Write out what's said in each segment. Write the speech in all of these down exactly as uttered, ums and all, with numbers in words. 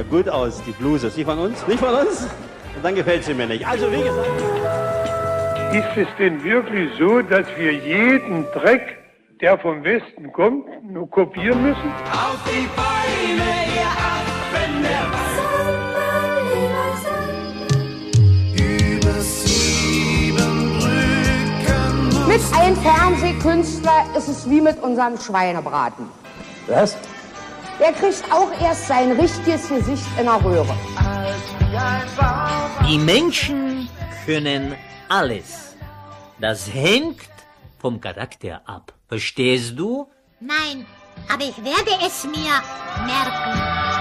gut aus, die Bluse. Ist die von uns? Nicht von uns? Und dann gefällt sie mir nicht. Also wie gesagt... Ist es denn wirklich so, dass wir jeden Dreck, der vom Westen kommt, nur kopieren müssen? Auf die Beine, ihr Affen der Über sieben Brücken. Mit einem Fernsehkünstler ist es wie mit unserem Schweinebraten. Was? Der kriegt auch erst sein richtiges Gesicht in der Röhre. Die Menschen können alles. Das hängt vom Charakter ab. Verstehst du? Nein, aber ich werde es mir merken.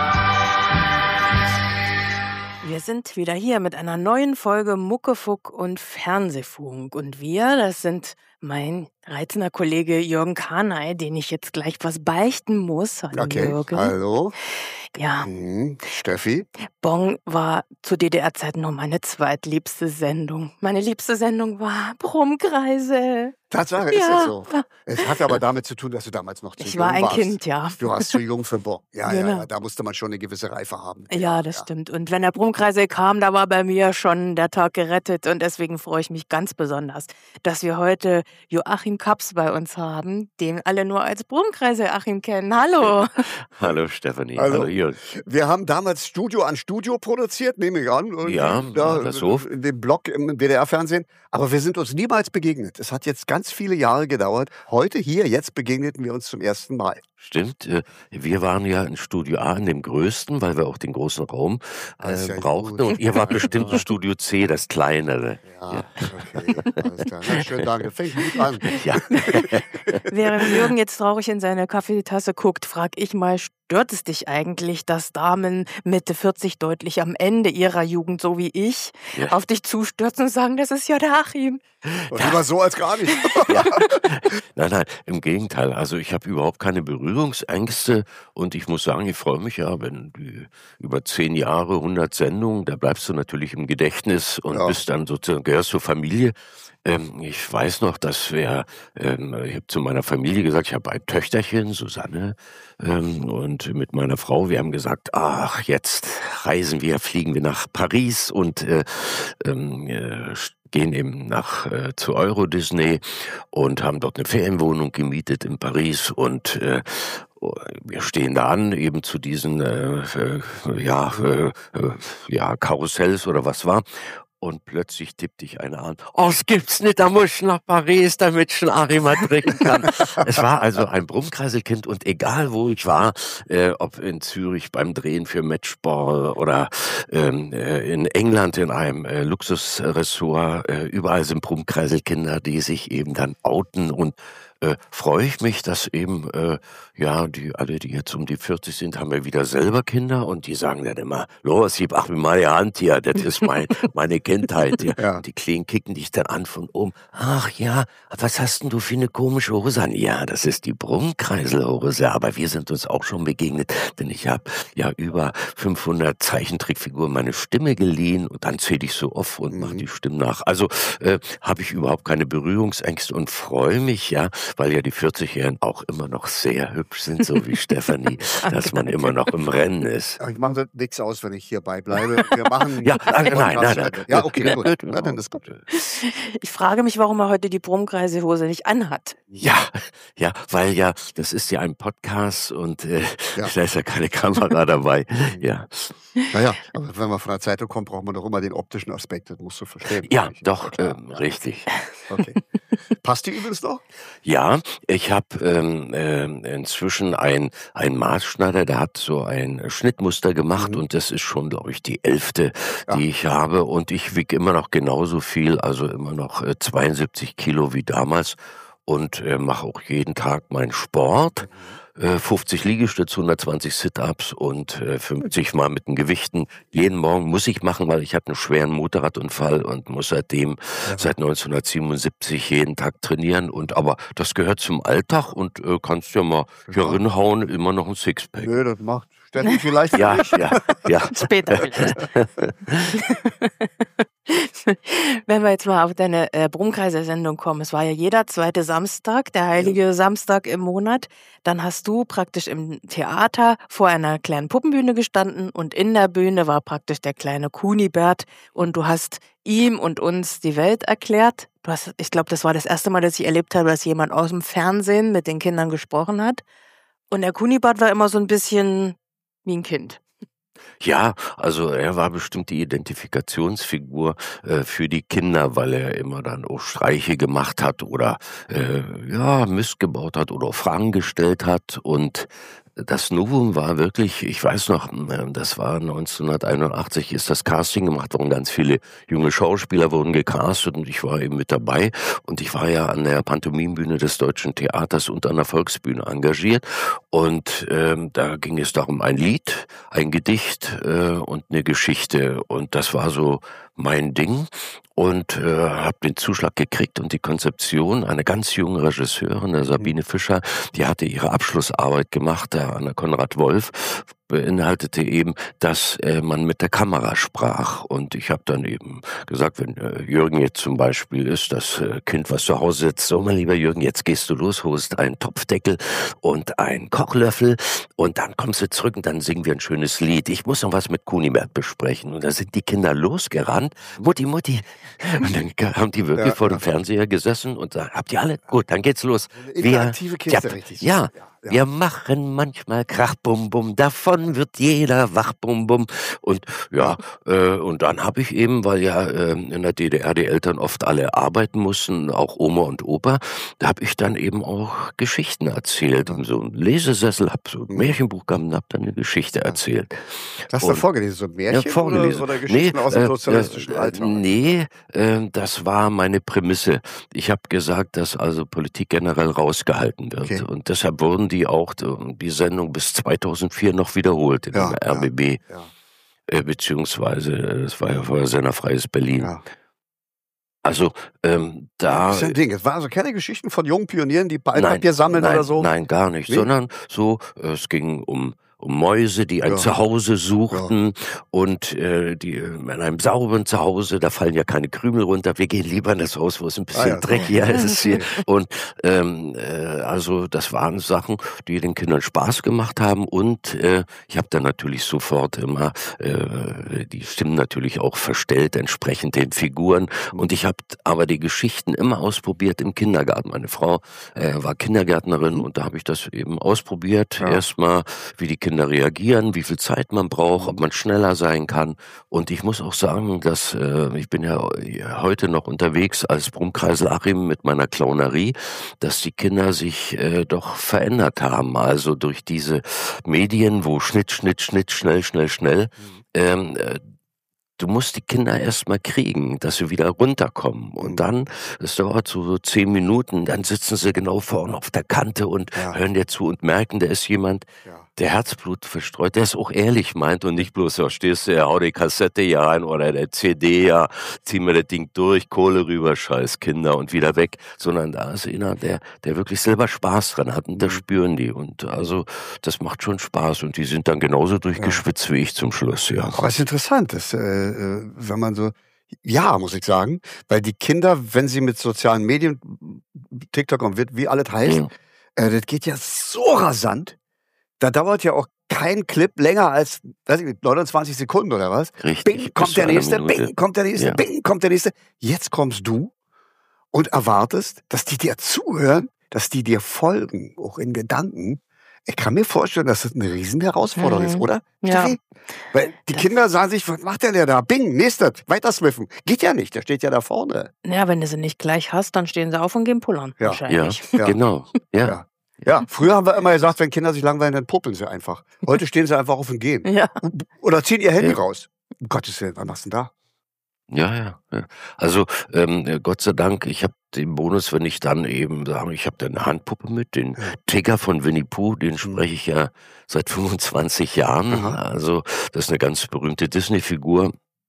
Wir sind wieder hier mit einer neuen Folge Muckefuck und Fernsehfunk. Und wir, das sind mein reizender Kollege Jürgen Karnay, den ich jetzt gleich was beichten muss. Hallo Okay, Jürgen. hallo. Ja, Mhm. Steffi? Bong war zu D D R-Zeiten nur meine zweitliebste Sendung. Meine liebste Sendung war Brummkreise. Tatsache, ist Ja. das so? Es hat aber damit zu tun, dass du damals noch zu Ich jung war ein warst. Kind, ja. Du warst zu jung für Bong. Ja, ja, Genau. ja, da musste man schon eine gewisse Reife haben. Ja, das stimmt. Und wenn der Brummkreisel kam, da war bei mir schon der Tag gerettet. Und deswegen freue ich mich ganz besonders, dass wir heute Joachim Kaps bei uns haben, den alle nur als Brummkreisel Achim kennen. Hallo. Hallo Stefanie, Hallo. hallo Jürgen. Wir haben damals Studio an Studio produziert, nehme ich an. Und Ja, da, war das so? in dem Blog im D D R-Fernsehen. Aber wir sind uns niemals begegnet. Es hat jetzt ganz viele Jahre gedauert. Heute hier, jetzt begegneten wir uns zum ersten Mal. Stimmt, äh, wir waren ja in Studio A, in dem größten, weil wir auch den großen Raum Das ist äh, ja brauchten. gut. Und ihr wart bestimmt in Studio C, das kleinere. Ja, okay, alles klar. Na, schön, danke. Fängt gut an. Ja. Während Jürgen jetzt traurig in seine Kaffeetasse guckt, frag ich mal, stört es dich eigentlich, dass Damen Mitte vierzig deutlich am Ende ihrer Jugend, so wie ich, Ja. auf dich zustürzen und sagen, das ist ja der Achim? Und lieber so als gar nicht. Ja. Nein, nein, im Gegenteil. Also ich habe überhaupt keine Berührungsängste und ich muss sagen, ich freue mich ja, wenn die über zehn Jahre, hundert Sendungen, da bleibst du natürlich im Gedächtnis und Ja. bist dann sozusagen, gehörst zur Familie. Ähm, ich weiß noch, dass wir, ähm, ich habe zu meiner Familie gesagt, ich habe ein Töchterchen, Susanne, ähm, und mit meiner Frau, wir haben gesagt, ach, jetzt reisen wir, fliegen wir nach Paris und äh, ähm, äh, gehen eben nach äh, zu Euro Disney und haben dort eine Ferienwohnung gemietet in Paris und äh, wir stehen da an eben zu diesen äh, äh, ja äh, äh, ja Karussells oder was war. Und plötzlich tippt dich einer an. Oh, das gibt's nicht, da muss ich nach Paris, damit ich einen Arimat trinken kann. Es war also ein Brummkreiselkind und egal wo ich war, äh, ob in Zürich beim Drehen für Matchball oder ähm, äh, in England in einem äh, Luxusressort, äh, überall sind Brummkreiselkinder, die sich eben dann outen und äh, freue ich mich, dass eben, äh, ja, die alle, die jetzt um die vierzig sind, haben ja wieder selber Kinder und die sagen dann immer, los, gib ach mir meine Hand hier, das ist mein, meine Kindheit. Ja. Ja. Die Kleinen kicken dich dann an von oben. Ach ja, was hast denn du für eine komische Hose an? Ja, das ist die Brummkreiselhose, aber wir sind uns auch schon begegnet, denn ich habe ja über fünfhundert Zeichentrickfiguren meine Stimme geliehen und dann zähle ich so auf und mache die Stimmen nach. Also äh, habe ich überhaupt keine Berührungsängste und freue mich, ja, weil ja die vierzig-Jährigen auch immer noch sehr hübsch sind, so wie Stefanie, dass man immer noch im Rennen ist. Ich mache nichts aus, wenn ich hierbei bleibe. Wir machen Ja, nein, nein, nein, nein. Ja, okay, Ja, gut. ja, Na, dann ist gut. Ich frage mich, warum er heute die Brummkreiselhose nicht anhat. Ja, ja, weil ja, das ist ja ein Podcast und äh, Ja. da ist ja keine Kamera dabei. Ja, Naja, aber wenn man von der Zeitung kommt, braucht man doch immer den optischen Aspekt. Das musst du verstehen. ja, Ist doch, klar. ähm, richtig. Okay. Passt die übrigens noch? Ja, ich habe ähm, ähm, inzwischen ein ein Maßschneider, der hat so ein Schnittmuster gemacht Mhm. und das ist schon, glaube ich, die elfte, Ja. die ich habe und ich wiege immer noch genauso viel, also immer noch äh, zweiundsiebzig Kilo wie damals und äh, mache auch jeden Tag meinen Sport. Äh, fünfzig Liegestütze, hundertzwanzig Sit-Ups und äh, fünfzig Mal mit den Gewichten. Jeden Morgen muss ich machen, weil ich hatte einen schweren Motorradunfall und muss seitdem, seit neunzehnhundertsiebenundsiebzig jeden Tag trainieren. Und aber das gehört zum Alltag und äh, kannst ja mal hier rinhauen, immer noch ein Sixpack. Nö, das macht Steffi vielleicht. Ja, ja, ja. Später vielleicht. Wenn wir jetzt mal auf deine äh, Brummkreise-Sendung kommen, es war ja jeder zweite Samstag, der heilige ja. Samstag im Monat, dann hast du praktisch im Theater vor einer kleinen Puppenbühne gestanden und in der Bühne war praktisch der kleine Kunibert und du hast ihm und uns die Welt erklärt. Du hast, ich glaube, das war das erste Mal, dass ich erlebt habe, dass jemand aus dem Fernsehen mit den Kindern gesprochen hat. Und der Kunibert war immer so ein bisschen wie ein Kind. Ja, also er war bestimmt die Identifikationsfigur äh, für die Kinder, weil er immer dann auch Streiche gemacht hat oder äh, ja Mist gebaut hat oder Fragen gestellt hat. Und das Novum war wirklich, ich weiß noch, das war neunzehnhunderteinundachtzig, ist das Casting gemacht worden, ganz viele junge Schauspieler wurden gecastet und ich war eben mit dabei und ich war ja an der Pantomimbühne des Deutschen Theaters und an der Volksbühne engagiert und ähm, da ging es darum, ein Lied, ein Gedicht äh, und eine Geschichte und das war so mein Ding und äh, habe den Zuschlag gekriegt und die Konzeption, eine ganz junge Regisseurin, der Sabine Fischer, die hatte ihre Abschlussarbeit gemacht, da an der Konrad Wolf, beinhaltete eben, dass äh, man mit der Kamera sprach und ich habe dann eben gesagt, wenn äh, Jürgen jetzt zum Beispiel ist, das äh, Kind, was zu Hause sitzt, so mein lieber Jürgen, jetzt gehst du los, holst einen Topfdeckel und einen Kochlöffel und dann kommst du zurück und dann singen wir ein schönes Lied. Ich muss noch was mit Kunibert besprechen und da sind die Kinder losgerannt, Mutti, Mutti, und dann haben die wirklich ja, vor dem ja. Fernseher gesessen und da habt ihr alle, gut, dann geht's los. Interaktive Kiste, ja, richtig. Ja, ja, wir machen manchmal Krach, Bum, Bum, davon wird jeder wach, Bum, Bum. Und ja, äh, und dann habe ich eben, weil ja äh, in der D D R die Eltern oft alle arbeiten mussten, auch Oma und Opa, da habe ich dann eben auch Geschichten erzählt. Und so ein Lesesessel, habe so ein Märchenbuch gehabt und habe dann eine Geschichte erzählt. Hast du da vorgelesen, so ein Märchen ja, vorgelesen. Oder, oder Geschichten nee, aus dem äh, sozialistischen äh, Alltag? Nee, äh, das war meine Prämisse. Ich habe gesagt, dass also Politik generell rausgehalten wird. Okay. Und deshalb wurden die auch die Sendung bis zweitausendvier noch wiederholt in ja, der R B B. Ja, ja. Äh, beziehungsweise, es war ja vorher Senderfreies Berlin. Ja. Also, ähm, da... Das ist ein Ding. Es waren also keine Geschichten von jungen Pionieren, die Altpapier sammeln nein, oder so? Nein, gar nicht. Wie? Sondern so, es ging um... um Mäuse, die ein ja. Zuhause suchten ja. und äh, die in einem sauberen Zuhause, da fallen ja keine Krümel runter, wir gehen lieber in das Haus, wo es ein bisschen ah, ja. dreckiger ist hier. Und ähm, äh, also das waren Sachen, die den Kindern Spaß gemacht haben und äh, ich habe dann natürlich sofort immer, äh, die Stimmen natürlich auch verstellt, entsprechend den Figuren und ich habe aber die Geschichten immer ausprobiert im Kindergarten. Meine Frau äh, war Kindergärtnerin und da habe ich das eben ausprobiert, ja. erstmal wie die Kinder reagieren, wie viel Zeit man braucht, ob man schneller sein kann. Und ich muss auch sagen, dass äh, ich bin ja heute noch unterwegs als Brummkreisel Achim mit meiner Clownerie, dass die Kinder sich äh, doch verändert haben. Also durch diese Medien, wo Schnitt, Schnitt, Schnitt, schnell, schnell, schnell, ähm, äh, du musst die Kinder erstmal kriegen, dass sie wieder runterkommen. Und dann, es dauert so, so zehn Minuten, dann sitzen sie genau vorne auf der Kante und ja. hören dir zu und merken, da ist jemand, ja. der Herzblut verstreut, der es auch ehrlich meint und nicht bloß, da stehst du, ja, hau die Kassette ja rein oder der C D, ja, zieh mir das Ding durch, Kohle rüber, scheiß Kinder und wieder weg, sondern da ist einer, der, der wirklich selber Spaß dran hat und das spüren die und also, das macht schon Spaß und die sind dann genauso durchgeschwitzt ja. wie ich zum Schluss, ja. Aber es ist interessant, dass, äh, wenn man so, ja, muss ich sagen, weil die Kinder, wenn sie mit sozialen Medien, TikTok und wie alles heißt, ja. äh, das geht ja so rasant. Da dauert ja auch kein Clip länger als, weiß ich nicht, neunundzwanzig Sekunden oder was. Richtig. Bing, kommt der nächste, Bing, kommt der nächste, ja. Bing, kommt der nächste. Jetzt kommst du und erwartest, dass die dir zuhören, dass die dir folgen, auch in Gedanken. Ich kann mir vorstellen, dass das eine riesen Herausforderung mhm. ist, oder? Ja. Steffi? Weil die das Kinder sagen sich, was macht der da? Bing, nächster, weiter swiffen. Geht ja nicht, der steht ja da vorne. Ja, wenn du sie nicht gleich hast, dann stehen sie auf und gehen pullern. Ja, wahrscheinlich. Ja, ja. genau. Ja. ja. Ja, früher haben wir immer gesagt, wenn Kinder sich langweilen, dann puppeln sie einfach. Heute stehen sie einfach auf und gehen. Ja. Oder ziehen ihr Handy ja. raus. Um Gottes Willen, was machst du denn da? Ja, ja, ja. Also ähm, Gott sei Dank, ich habe den Bonus, wenn ich dann eben sage, ich habe da eine Handpuppe mit, den ja. Tigger von Winnie Pooh, den spreche ich ja seit fünfundzwanzig Jahren. Aha. Also das ist eine ganz berühmte Disney-Figur.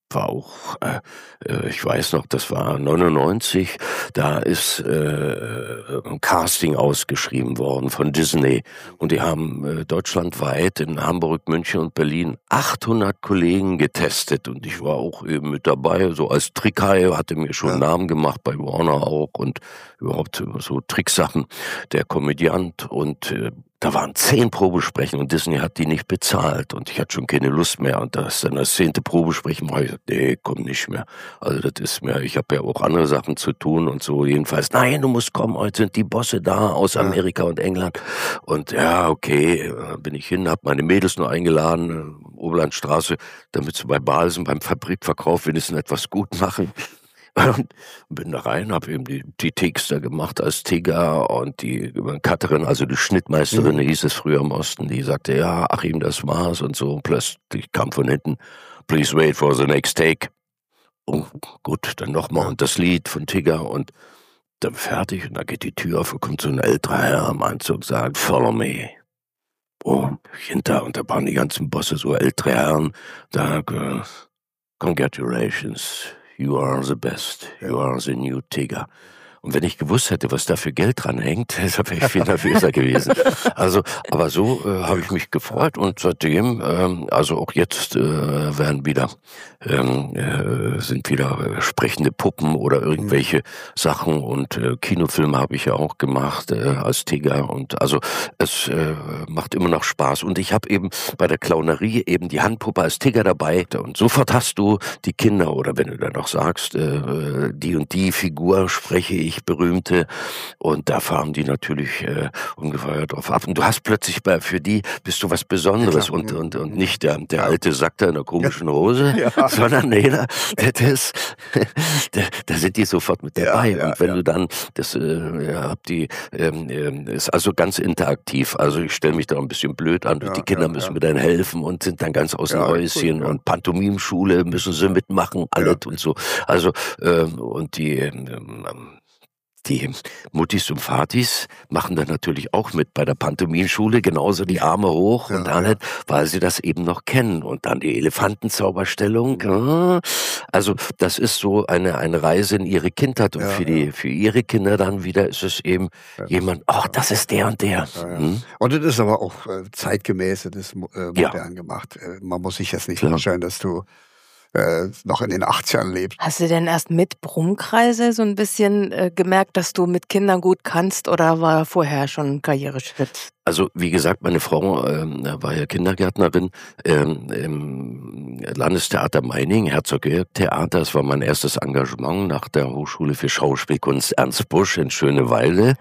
war auch, äh, äh, ich weiß noch, das war neunundneunzig, da ist äh, ein Casting ausgeschrieben worden von Disney und die haben äh, deutschlandweit in Hamburg, München und Berlin achthundert Kollegen getestet und ich war auch eben mit dabei, so als Trickhai, hatte mir schon Ja. Namen gemacht bei Warner auch und überhaupt so Tricksachen, der Komödiant und äh, da waren zehn Probesprechen und Disney hat die nicht bezahlt und ich hatte schon keine Lust mehr und das dann das zehnte Probesprechen war ich gesagt, nee, komm nicht mehr. Also das ist mir, ich habe ja auch andere Sachen zu tun und so jedenfalls, nein, du musst kommen, heute sind die Bosse da aus Amerika und England und ja, okay, dann bin ich hin, habe meine Mädels nur eingeladen, äh, Oberlandstraße, damit sie bei Balsen beim Fabrikverkauf wenigstens etwas gut machen. Und bin da rein, habe eben die, die Texter gemacht als Tigger und die Cutterin, also die Schnittmeisterin, Mhm. hieß es früher im Osten, die sagte, ja, Achim, das war's und so. Und plötzlich kam von hinten, please wait for the next take. Oh, gut, dann nochmal und das Lied von Tigger und dann fertig und da geht die Tür auf und kommt so ein älterer Herr im Anzug und sagt, follow me. Oh, hinter und da waren die ganzen Bosse, so ältere Herren, da, äh, congratulations. You are the best. You are the new Tigger. Und wenn ich gewusst hätte, was da für Geld dran hängt, wäre ich viel nervöser gewesen. Also, aber so äh, habe ich mich gefreut und seitdem, ähm, also auch jetzt äh, werden wieder ähm, äh, sind wieder äh, sprechende Puppen oder irgendwelche Sachen und äh, Kinofilme habe ich ja auch gemacht äh, als Tigger und also es äh, macht immer noch Spaß und ich habe eben bei der Clownerie eben die Handpuppe als Tigger dabei und sofort hast du die Kinder oder wenn du dann noch sagst, äh, die und die Figur spreche ich berühmte und da fahren die natürlich äh, ungefähr drauf ab und du hast plötzlich bei für die bist du was Besonderes Ja, und klar. und und nicht der der alte Sack da in der komischen Hose, Ja. sondern nee, da, das, da, da sind die sofort mit dabei Ja, ja, und wenn ja. du dann das äh, ja, habt die ähm, ähm, ist also ganz interaktiv, also ich stelle mich da ein bisschen blöd an, Ja, die Kinder ja, müssen ja. mir dann helfen und sind dann ganz aus dem Ja, Häuschen cool, ja. und Pantomimschule müssen sie mitmachen, alles Ja. und so, also ähm, und die ähm, die Muttis und Vatis machen dann natürlich auch mit bei der Pantomimenschule, genauso die Arme hoch Ja, und alles, weil sie das eben noch kennen. Und dann die Elefantenzauberstellung. äh, Also das ist so eine eine Reise in ihre Kindheit. Und Ja, für die für ihre Kinder dann wieder ist es eben jemand, ach, das ist der und der. Ja, ja. Hm? Und das ist aber auch äh, zeitgemäß, das ist mo- äh, Ja. modern gemacht. Äh, man muss sich jetzt nicht Klar. vorstellen, dass du äh, noch in den achtzigern lebst. Hast du denn erst mit Brummkreise so ein bisschen äh, gemerkt, dass du mit Kindern gut kannst oder war vorher schon ein Karriereschritt? Also wie gesagt, meine Frau ähm, war ja Kindergärtnerin ähm, im Landestheater Meiningen, Herzog-Georg-Theater. Das war mein erstes Engagement nach der Hochschule für Schauspielkunst Ernst Busch in Schöneweide.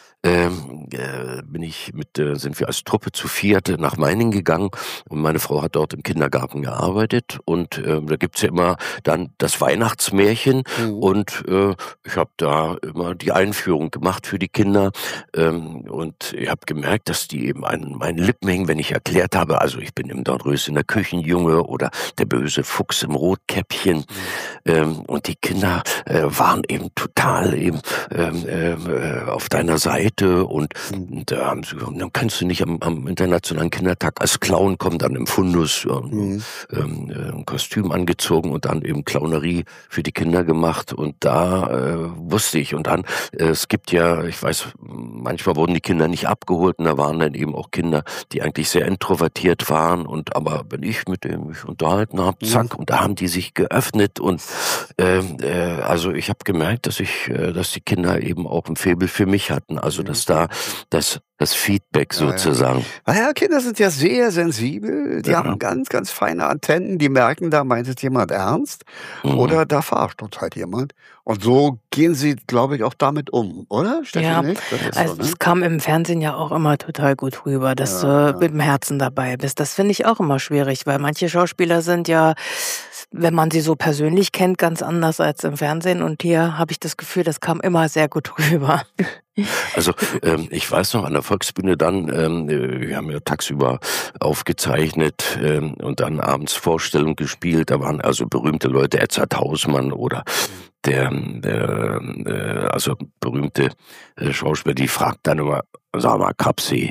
Ähm, äh, bin ich mit, äh, sind wir als Truppe zu viert nach Meiningen gegangen und meine Frau hat dort im Kindergarten gearbeitet und äh, da gibt's ja immer dann das Weihnachtsmärchen Mhm. und äh, ich habe da immer die Einführung gemacht für die Kinder ähm, und ich habe gemerkt, dass die eben an meinen Lippen hingen, wenn ich erklärt habe, also ich bin im Dornröschen der Küchenjunge oder der böse Fuchs im Rotkäppchen ähm, und die Kinder äh, waren eben total eben ähm, ähm, äh, auf deiner Seite und, und da haben sie gesagt, dann kannst du nicht am, am Internationalen Kindertag als Clown kommen, dann im Fundus ähm, ähm, äh, ein Kostüm angezogen und dann eben Clownerie für die Kinder gemacht und da äh, wusste ich und dann, äh, es gibt ja, ich weiß, manchmal wurden die Kinder nicht abgeholt und da waren dann eben auch Kinder, die eigentlich sehr introvertiert waren und aber wenn ich mit dem mich unterhalten habe, zack, und da haben die sich geöffnet und ähm, äh, also ich habe gemerkt, dass ich, äh, dass die Kinder eben auch ein Faible für mich hatten, also dass da das das Feedback Ja, ja. sozusagen. Naja, Kinder sind ja sehr sensibel. Die Ja. haben ganz, ganz feine Antennen. Die merken, da meint es jemand ernst Mhm. oder da verarscht uns halt jemand. Und so gehen sie, glaube ich, auch damit um, oder? Steffi, Ja, nicht? Das ist Also so, ne? es kam im Fernsehen ja auch immer total gut rüber, dass Ja, du ja. mit dem Herzen dabei bist. Das finde ich auch immer schwierig, weil manche Schauspieler sind ja, wenn man sie so persönlich kennt, ganz anders als im Fernsehen. Und hier habe ich das Gefühl, das kam immer sehr gut rüber. Also ähm, ich weiß noch, an der Volksbühne dann, ähm, äh, wir haben ja tagsüber aufgezeichnet ähm, und dann abends Vorstellung gespielt, da waren also berühmte Leute, Edzard Hausmann oder der, der äh, also berühmte äh, Schauspieler, die fragt dann immer, sag mal, Kapsi,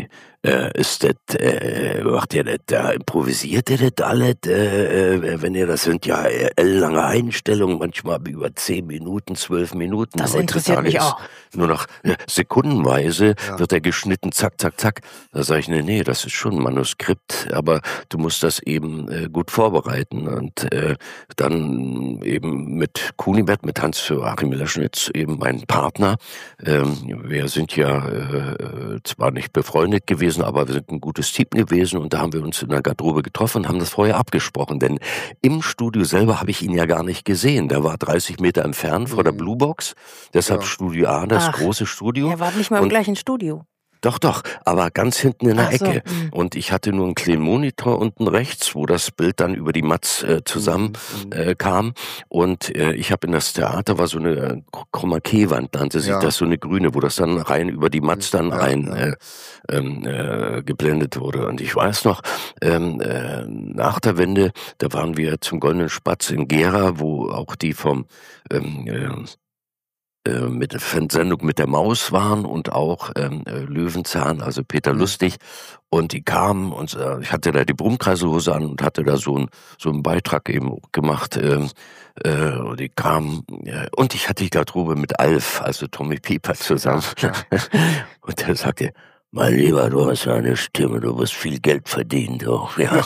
Äh, ist das, äh, macht ihr das, da improvisiert ihr das alles, äh, wenn ihr, das sind ja äh, lange Einstellungen, manchmal über zehn Minuten, zwölf Minuten. Das interessiert mich auch. Nur noch äh, sekundenweise ja. wird er geschnitten, zack, zack, zack. Da sage ich, nee, nee, das ist schon ein Manuskript, aber du musst das eben äh, gut vorbereiten. Und äh, dann eben mit Kunibert, mit Hans-Joachim Leschnitz, eben mein Partner. Ähm, wir sind ja äh, zwar nicht befreundet gewesen, aber wir sind ein gutes Team gewesen und da haben wir uns in der Garderobe getroffen und haben das vorher abgesprochen, denn im Studio selber habe ich ihn ja gar nicht gesehen. Der war dreißig Meter entfernt vor der Bluebox, deshalb ja. Studio A, das Ach, große Studio. Er war nicht mal im und gleichen Studio. Doch, doch, aber ganz hinten in der Ach Ecke. so. Und ich hatte nur einen kleinen Monitor unten rechts, wo das Bild dann über die Matz äh, zusammen äh, kam. Und äh, ich habe in das Theater, war so eine äh, Chroma-Key-Wand, nannte sich ja. das, so eine grüne, wo das dann rein über die Matz dann ja, rein ja. Äh, ähm, äh, geblendet wurde. Und ich weiß noch, ähm, äh, nach der Wende, da waren wir zum Goldenen Spatz in Gera, wo auch die vom ähm, äh, mit der Sendung mit der Maus waren und auch ähm, Löwenzahn, also Peter Lustig. Und die kamen und äh, ich hatte da die Brummkreiselhose an und hatte da so einen so einen Beitrag eben gemacht. Ähm, äh, und die kamen äh, und ich hatte die Garderobe mit Alf, also Tommy Pieper zusammen. Und der sagte, mein Lieber, du hast ja eine Stimme, du wirst viel Geld verdienen, doch. Ja.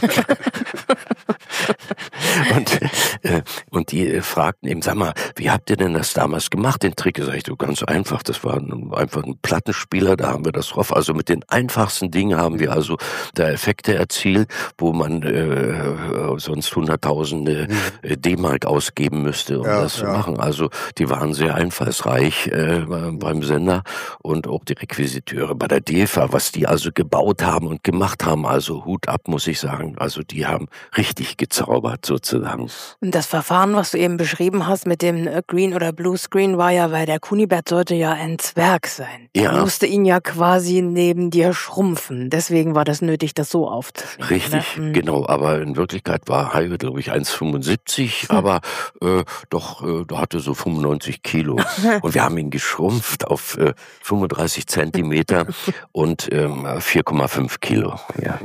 und, äh, und die äh, fragten eben, sag mal, wie habt ihr denn das damals gemacht, den Trick? Sag ich, du, ganz einfach, das war ein, einfach ein Plattenspieler, da haben wir das drauf. Also mit den einfachsten Dingen haben wir also da Effekte erzielt, wo man äh, sonst Hunderttausende äh, D-Mark ausgeben müsste, um ja, das ja. zu machen. Also die waren sehr einfallsreich äh, beim Sender und auch die Requisiteure bei der D E F A, was die also gebaut haben und gemacht haben, also Hut ab, muss ich sagen. Also die haben richtig gezaubert sozusagen. Und das Verfahren, was du eben beschrieben hast mit dem Green oder Blue Screen, war ja, weil der Kunibert sollte ja ein Zwerg sein. Ja. Er musste ihn ja quasi neben dir schrumpfen. Deswegen war das nötig, das so aufzunehmen. Richtig, ne? genau. Aber in Wirklichkeit war Heide, glaube ich, eins Komma fünfundsiebzig, hm. aber äh, doch, äh, da hatte so fünfundneunzig Kilo. Und wir haben ihn geschrumpft auf äh, fünfunddreißig Zentimeter und ähm, vier Komma fünf Kilo. Ja.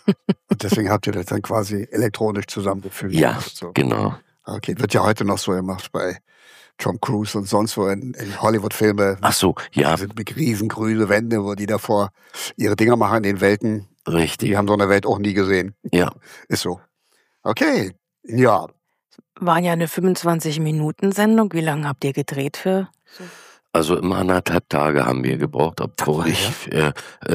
Und deswegen habt ihr das dann quasi elektronisch zusammengefügt. Ja, so. Genau. Okay, wird ja heute noch so gemacht bei Tom Cruise und sonst wo in, in Hollywood-Filme. Ach so, ja. Sind mit riesengrüne Wände, wo die davor ihre Dinger machen in den Welten. Richtig. Die haben so eine Welt auch nie gesehen. Ja. Ist so. Okay, ja. War ja eine fünfundzwanzig-Minuten-Sendung. Wie lange habt ihr gedreht für? So? Also immer anderthalb Tage haben wir gebraucht, obwohl ich, äh,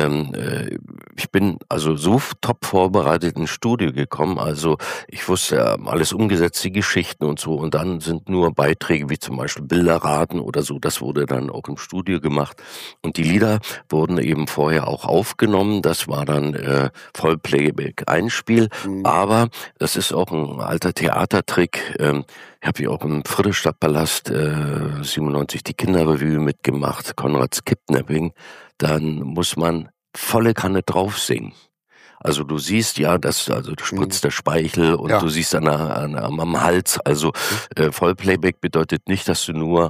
äh, ich bin also so top vorbereitet ins Studio gekommen, also ich wusste äh, alles umgesetzt, die Geschichten und so, und dann sind nur Beiträge wie zum Beispiel Bilderraten oder so, das wurde dann auch im Studio gemacht und die Lieder wurden eben vorher auch aufgenommen, das war dann äh, Vollplayback-Einspiel, mhm. aber das ist auch ein alter Theatertrick, ähm, ich habe hier auch im Friedrichstadtpalast äh, siebenundneunzig die Kinderrevue mitgemacht, Konrads Kidnapping. Dann muss man volle Kanne drauf singen. Also du siehst ja, dass also du spritzt der Speichel und ja. du siehst an, der, an am Hals. Also äh, Vollplayback bedeutet nicht, dass du nur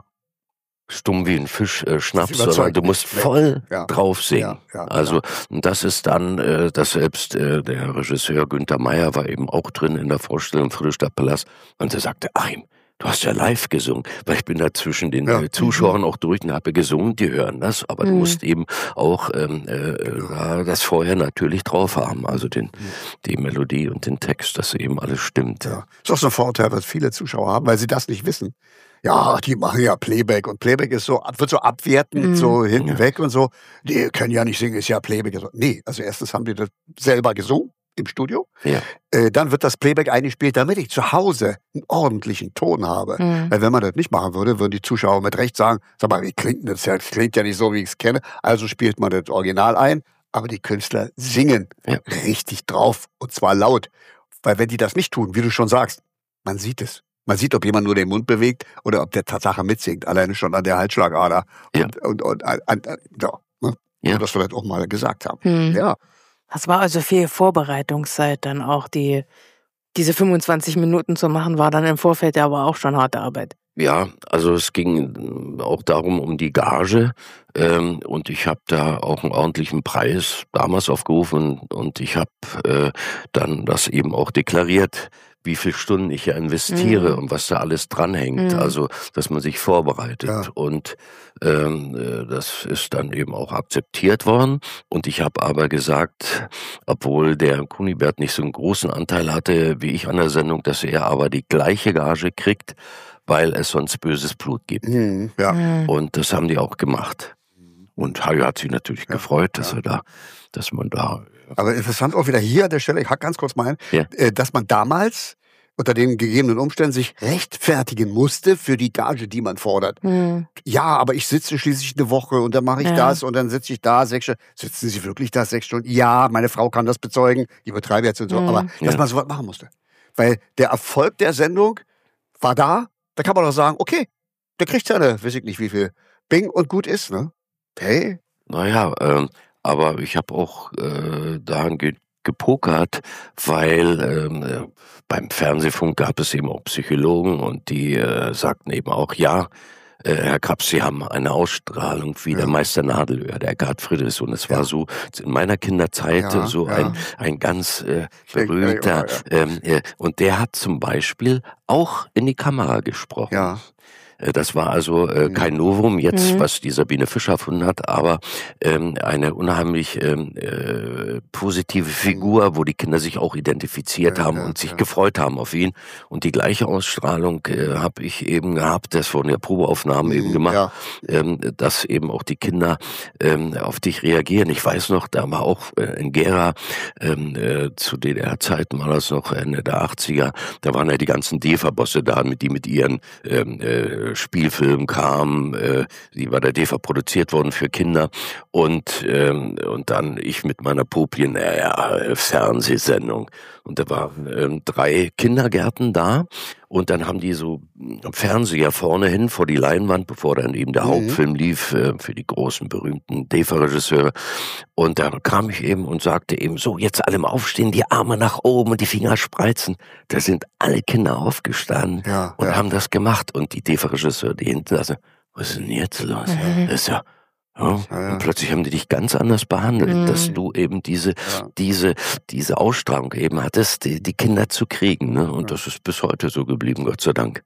stumm wie ein Fisch äh, schnappst, sondern du musst voll ja. drauf singen. Ja, ja, also ja. das ist dann, äh, dass selbst äh, der Regisseur Günther Meier war eben auch drin in der Vorstellung im Friedrichstadtpalast und er sagte, Achim, du hast ja live gesungen, weil ich bin da zwischen den ja. äh, Zuschauern auch durch und habe gesungen, die hören das, aber mhm. du musst eben auch ähm, äh, das vorher natürlich drauf haben, also den, die Melodie und den Text, dass eben alles stimmt. Ja. Das ist auch so ein Vorteil, was viele Zuschauer haben, weil sie das nicht wissen. Ja, die machen ja Playback und Playback ist so, wird so abwertend, mhm. so hinten ja. weg und so. Die können ja nicht singen, ist ja Playback. Nee, also erstens haben die das selber gesungen im Studio. Ja. Äh, dann wird das Playback eingespielt, damit ich zu Hause einen ordentlichen Ton habe. Mhm. Weil wenn man das nicht machen würde, würden die Zuschauer mit Recht sagen, sag mal, wie klingt das? Das klingt ja nicht so, wie ich es kenne. Also spielt man das Original ein, aber die Künstler singen ja. richtig drauf und zwar laut. Weil wenn die das nicht tun, wie du schon sagst, man sieht es. Man sieht, ob jemand nur den Mund bewegt oder ob der Tatsache mitsingt. Alleine schon an der Halsschlagader. Ja. Und, und, und, und, und, und ja, ne? Ja. Und das wir das auch mal gesagt haben. Hm. Ja. Das war also viel Vorbereitungszeit dann auch. Die, diese fünfundzwanzig Minuten zu machen, war dann im Vorfeld aber auch schon harte Arbeit. Ja, also es ging auch darum, um die Gage, ähm, und ich habe da auch einen ordentlichen Preis damals aufgerufen und ich habe äh, dann das eben auch deklariert, wie viele Stunden ich ja investiere Mhm. und was da alles dranhängt, Mhm. also dass man sich vorbereitet. Ja. Und ähm, äh, das ist dann eben auch akzeptiert worden. Und ich habe aber gesagt, obwohl der Kunibert nicht so einen großen Anteil hatte wie ich an der Sendung, dass er aber die gleiche Gage kriegt, weil es sonst böses Blut gibt. Mhm. Ja. Mhm. Und das haben die auch gemacht. Und Hajo hat sich natürlich Ja, gefreut, dass ja. er da, dass man da. Aber interessant auch wieder hier an der Stelle, ich hack ganz kurz mal ein, Ja. äh, dass man damals unter den gegebenen Umständen sich rechtfertigen musste für die Gage, die man fordert. Mhm. Ja, aber ich sitze schließlich eine Woche und dann mache ich Ja. das und dann sitze ich da sechs Stunden. Sitzen Sie wirklich da sechs Stunden? Ja, meine Frau kann das bezeugen. Ich übertreibe jetzt und so. Mhm. Aber dass Ja. man sowas machen musste. Weil der Erfolg der Sendung war da. Da kann man doch sagen, okay, der kriegt seine, weiß ich nicht wie viel, Bing und gut ist, ne? Hey. Naja, ähm, aber ich habe auch äh, daran ge gepokert, weil ähm, äh, beim Fernsehfunk gab es eben auch Psychologen und die äh, sagten eben auch, ja, äh, Herr Krabs, Sie haben eine Ausstrahlung wie Ja. der Meister Nadelöhr, der Gerd Friedrichs. Und es war Ja. so in meiner Kinderzeit Ja, so ja. ein, ein ganz äh, denke, berühmter, ja, ähm, äh, und der hat zum Beispiel auch in die Kamera gesprochen. Ja. Äh, Das war also äh, kein Novum jetzt, Mhm. was die Sabine Fischer erfunden hat, aber ähm, eine unheimlich ähm, äh, positive Figur, wo die Kinder sich auch identifiziert Ja, haben ja, und sich ja. gefreut haben auf ihn. Und die gleiche Ausstrahlung äh, habe ich eben gehabt, das von der Probeaufnahmen eben Mhm, gemacht, ja. ähm, dass eben auch die Kinder ähm, auf dich reagieren. Ich weiß noch, da war auch äh, in Gera, ähm, äh, zu D D R-Zeiten war das noch Ende der achtziger, da waren ja die ganzen D E F A-Bosse da, mit die mit ihren ähm, äh, Spielfilmen kamen, äh, die bei der D E F A produziert wurden für Kinder und ähm, und dann ich mit meiner Popien, äh, ja, Fernsehsendung und da waren ähm, drei Kindergärten da und dann haben die so einen Fernseher vorne hin vor die Leinwand, bevor dann eben der Mhm. Hauptfilm lief äh, für die großen berühmten D E F A-Regisseure. Und da kam ich eben und sagte eben so, jetzt alle mal aufstehen, die Arme nach oben und die Finger spreizen. Da sind alle Kinder aufgestanden Ja, und ja. haben das gemacht. Und die D E F A-Regisseure, die hinten saßen, was ist denn jetzt los? Mhm. Das ist ja, ja. Ja, ja. Und plötzlich haben die dich ganz anders behandelt, Mhm. dass du eben diese, Ja. diese, diese Ausstrahlung eben hattest, die, die Kinder zu kriegen. Ne? Und das ist bis heute so geblieben, Gott sei Dank.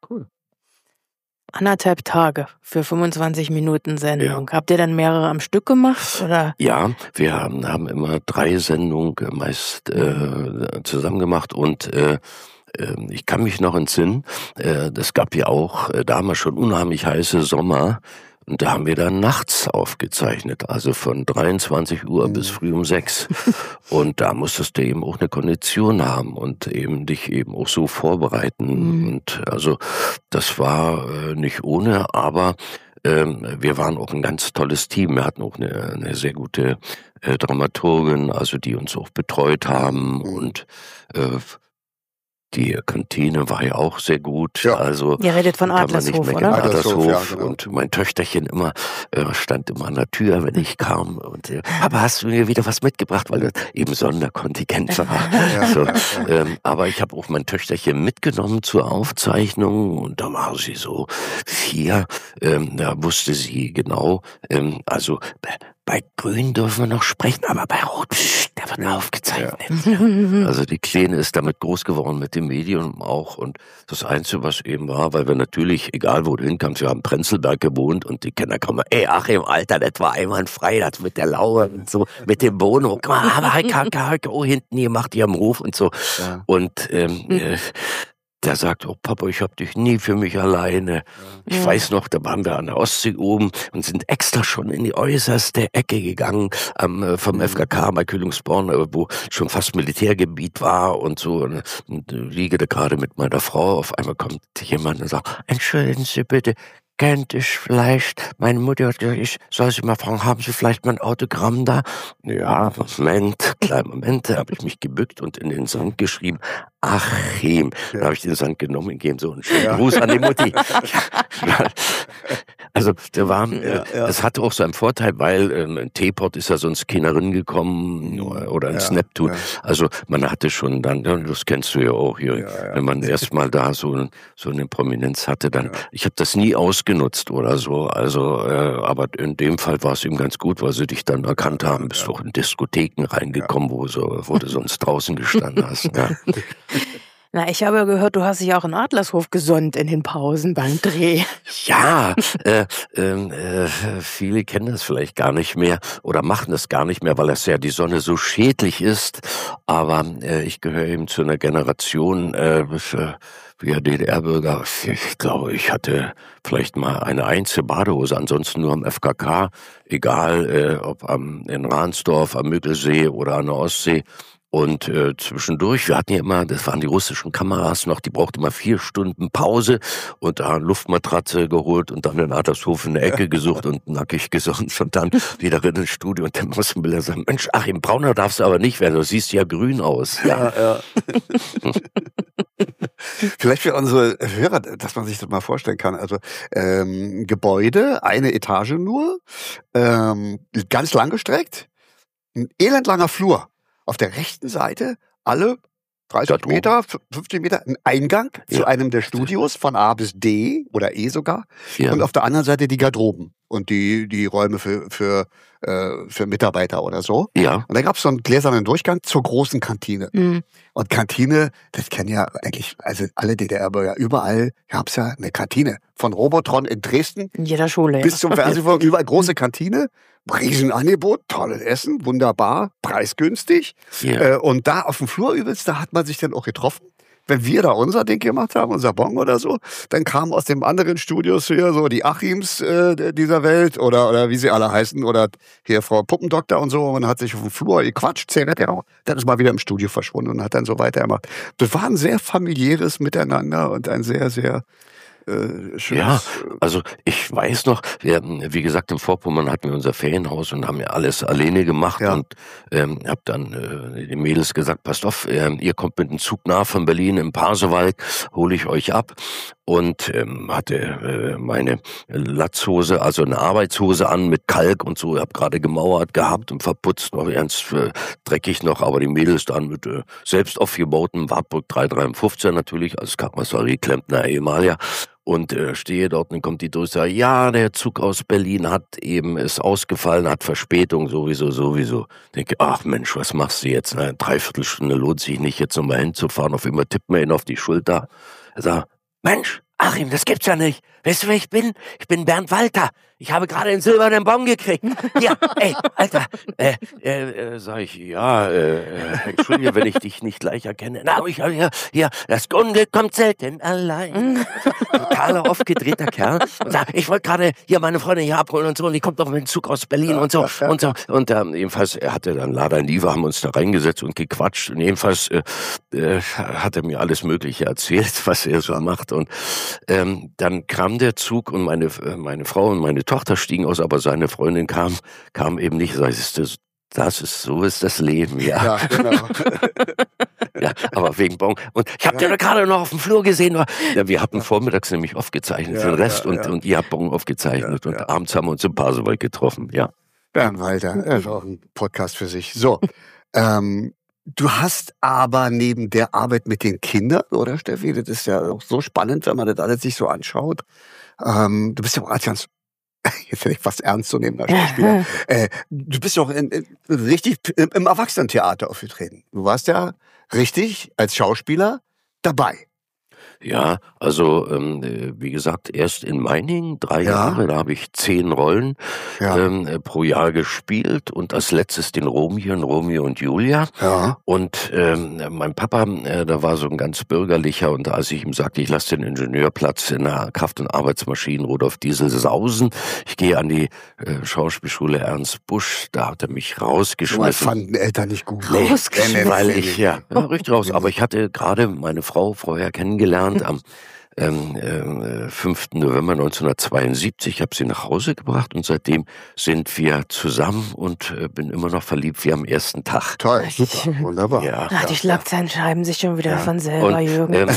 Anderthalb Tage für fünfundzwanzig Minuten Sendung. Habt ihr dann mehrere am Stück gemacht? Oder? Ja, wir haben, haben immer drei Sendungen meist äh, zusammen gemacht und äh, äh, ich kann mich noch entsinnen, äh, das gab ja auch äh, damals schon unheimlich heiße Sommer und da haben wir dann nachts aufgezeichnet, also von dreiundzwanzig Uhr bis früh um sechs. Und da musstest du eben auch eine Kondition haben und eben dich eben auch so vorbereiten. Mhm. Und also das war äh, nicht ohne, aber ähm, wir waren auch ein ganz tolles Team. Wir hatten auch eine, eine sehr gute äh, Dramaturgin, also die uns auch betreut haben Mhm. und äh, die Kantine war ja auch sehr gut. Ja. Also Ihr redet von kann man nicht Adlershof, meckern. oder? Adlershof, Adlershof. ja, genau. Und mein Töchterchen immer äh, stand immer an der Tür, wenn ich kam. Und äh, aber hast du mir wieder was mitgebracht, weil das eben Sonderkontingent war. Ja, so, ja, ja. Ähm, aber ich habe auch mein Töchterchen mitgenommen zur Aufzeichnung und da war sie so vier. Ähm, da wusste sie genau, ähm, also bei, bei Grün dürfen wir noch sprechen, aber bei Rot, psch, da wird aufgezeichnet. Also die Kleine ist damit groß geworden mit dem Medium auch und das Einzige, was eben war, weil wir natürlich, egal wo du hinkamst, wir haben in Prenzlberg gewohnt und die Kinder kommen, ey Achim, Alter, das war einwandfrei, das mit der Lauer und so, mit dem Wohnung, guck mal, aber oh, hinten, ihr macht ihr am Hof und so. Ja. Und ähm, äh, der sagt, oh Papa, ich hab dich nie für mich alleine. Ich weiß noch, da waren wir an der Ostsee oben und sind extra schon in die äußerste Ecke gegangen am, äh, vom F K K bei Kühlungsborn, äh, wo schon fast Militärgebiet war und so. Und, und äh, liege da gerade mit meiner Frau. Auf einmal kommt jemand und sagt, entschuldigen Sie bitte, könnte ich vielleicht, meine Mutter hat gesagt, ich soll Sie mal fragen, haben Sie vielleicht mein Autogramm da? Ja, Moment, kleinen Moment, da habe ich mich gebückt und in den Sand geschrieben, Achim. Dann habe ich den Sand genommen und gegeben so einen schönen Ja. Gruß an die Mutti. Also der war, Ja, äh, ja. es hatte auch seinen Vorteil, weil ähm, ein Teepot ist ja sonst keiner gekommen oder, oder ins Ja, Neptun. ja. Also man hatte schon dann, ja, das kennst du ja auch hier, Ja, ja. wenn man erstmal da so, so eine Prominenz hatte, dann, ich habe das nie ausgenutzt oder so. Also, äh, aber in dem Fall war es ihm ganz gut, weil sie dich dann erkannt haben, bist doch in Diskotheken reingekommen, wo, so, wo du sonst draußen gestanden hast. Ja. Na, ich habe gehört, du hast dich auch in Adlershof gesonnt in den Pausen beim Dreh. Ja, äh, ähm, äh, viele kennen das vielleicht gar nicht mehr oder machen das gar nicht mehr, weil das ja die Sonne so schädlich ist. Aber äh, ich gehöre eben zu einer Generation, äh, wir D D R-Bürger. Ich glaube, ich hatte vielleicht mal eine einzige Badehose, ansonsten nur am F K K, egal äh, ob am, in Ransdorf, am Müggelsee oder an der Ostsee. Und äh, zwischendurch, wir hatten ja immer, das waren die russischen Kameras noch, die brauchten immer vier Stunden Pause und da eine Luftmatratze geholt und dann in Adlershof in der Ecke gesucht und nackig gesonnt und dann wieder in das Studio und dann muss ein Bilder sagen, Mensch, Achim, brauner darfst du aber nicht werden, du siehst ja grün aus. Ja, ja. Vielleicht für unsere Hörer, dass man sich das mal vorstellen kann. Also ähm, Gebäude, eine Etage nur, ähm, ganz lang gestreckt, ein elendlanger Flur. Auf der rechten Seite alle dreißig Meter, fünfzig Meter, ein Eingang ja. zu einem der Studios von A bis D oder E sogar. Ja. Und auf der anderen Seite die Garderoben und die, die Räume für, für, äh, für Mitarbeiter oder so. Ja. Und da gab es so einen gläsernen Durchgang zur großen Kantine. Mhm. Und Kantine, das kennen ja eigentlich, also alle D D R-Bürger, überall gab es ja eine Kantine. Von Robotron in Dresden in jeder Schule, bis ja. zum Fernsehfunk, überall große Kantine. Riesenangebot, tolles Essen, wunderbar, preisgünstig. Ja. Äh, und da auf dem Flur übrigens, da hat man sich dann auch getroffen. Wenn wir da unser Ding gemacht haben, unser Bon oder so, dann kamen aus den anderen Studios hier so die Achims äh, dieser Welt oder oder wie sie alle heißen oder hier Frau Puppendoktor und so und hat sich auf dem Flur gequatscht, Zigarette raucht, dann ist mal wieder im Studio verschwunden und hat dann so weitergemacht. Das war ein sehr familiäres Miteinander und ein sehr, sehr Äh, ja, also ich weiß noch, wir, wie gesagt, im Vorpommern hatten wir unser Ferienhaus und haben ja alles alleine gemacht ja. und ähm, hab dann äh, den Mädels gesagt, passt auf, äh, ihr kommt mit dem Zug nach von Berlin im Pasewalk, hole ich euch ab und ähm, hatte äh, meine Latzhose, also eine Arbeitshose an mit Kalk und so, hab gerade gemauert gehabt und verputzt, noch ernst äh, dreckig noch, aber die Mädels dann mit äh, selbst aufgebautem Wartburg drei drei fünf natürlich als Karosserieklempner Emalia. Und äh, stehe dort und kommt die Durchsage, ja, der Zug aus Berlin hat eben, ist ausgefallen, hat Verspätung, sowieso, sowieso. Denke, ach Mensch, was machst du jetzt? Eine Dreiviertelstunde lohnt sich nicht, jetzt nochmal hinzufahren. Auf immer tippt mir ihn auf die Schulter. Er sagt, Mensch, Achim, das gibt's ja nicht. Weißt du, wer ich bin? Ich bin Bernd Walter. Ich habe gerade den silbernen Bon gekriegt. Ja, ey, Alter. Äh, äh, äh, sag ich, ja, äh, äh, entschuldige, wenn ich dich nicht gleich erkenne. Na, ich habe hier, hier, das Unglück kommt selten allein. Totaler aufgedrehter Kerl. Und sagt, ich wollte gerade hier meine Freundin hier abholen und so, und die kommt doch mit dem Zug aus Berlin und so, und so. Und ähm, jedenfalls, er hatte dann Lada nie, wir haben uns da reingesetzt und gequatscht. Und jedenfalls äh, äh, hat er mir alles Mögliche erzählt, was er so macht. Und ähm, dann kam der Zug und meine, meine Frau und meine Tochter stiegen aus, aber seine Freundin kam, kam eben nicht. Das ist, das ist, so ist das Leben, ja. Ja, genau. Ja, aber wegen Bon. Und ich habe ja. den gerade noch auf dem Flur gesehen. Ja, wir hatten vormittags nämlich aufgezeichnet, ja, für den Rest, ja, und, ja. und ihr habt Bon aufgezeichnet. Ja, ja. Und abends haben wir uns im Pasewalk getroffen, ja. Bernd Walter, das ist auch ein Podcast für sich. So, ähm, du hast aber neben der Arbeit mit den Kindern, oder Steffi, das ist ja auch so spannend, wenn man das alles sich so anschaut. Ähm, du bist ja auch als ganz, jetzt hätte ich fast ernst zu nehmen, als Schauspieler. äh, du bist ja auch in, in, richtig im, im Erwachsenentheater aufgetreten. Du warst ja richtig als Schauspieler dabei. Ja, also ähm, wie gesagt, erst in Meiningen, drei ja. Jahre, da habe ich zehn Rollen ja. ähm, pro Jahr gespielt und als letztes den Romeo in Romeo und Julia. Ja. Und ähm, mein Papa, äh, da war so ein ganz bürgerlicher, und als ich ihm sagte, ich lasse den Ingenieurplatz in der Kraft- und Arbeitsmaschinen Rudolf Diesel sausen, ich gehe an die äh, Schauspielschule Ernst Busch, da hat er mich rausgeschmissen. Das fanden Eltern nicht gut. Nee, rausgeschmissen. Weil ich, ja, ja, richtig raus. Aber ich hatte gerade meine Frau vorher kennengelernt am ähm, äh, fünften November neunzehnhundertzweiundsiebzig. Ich habe sie nach Hause gebracht und seitdem sind wir zusammen und äh, bin immer noch verliebt wie am ersten Tag. Toll, super, wunderbar. Ja. Ach, die Schlagzeilen schreiben sich schon wieder Ja. von selber, Und, Jürgen. ähm,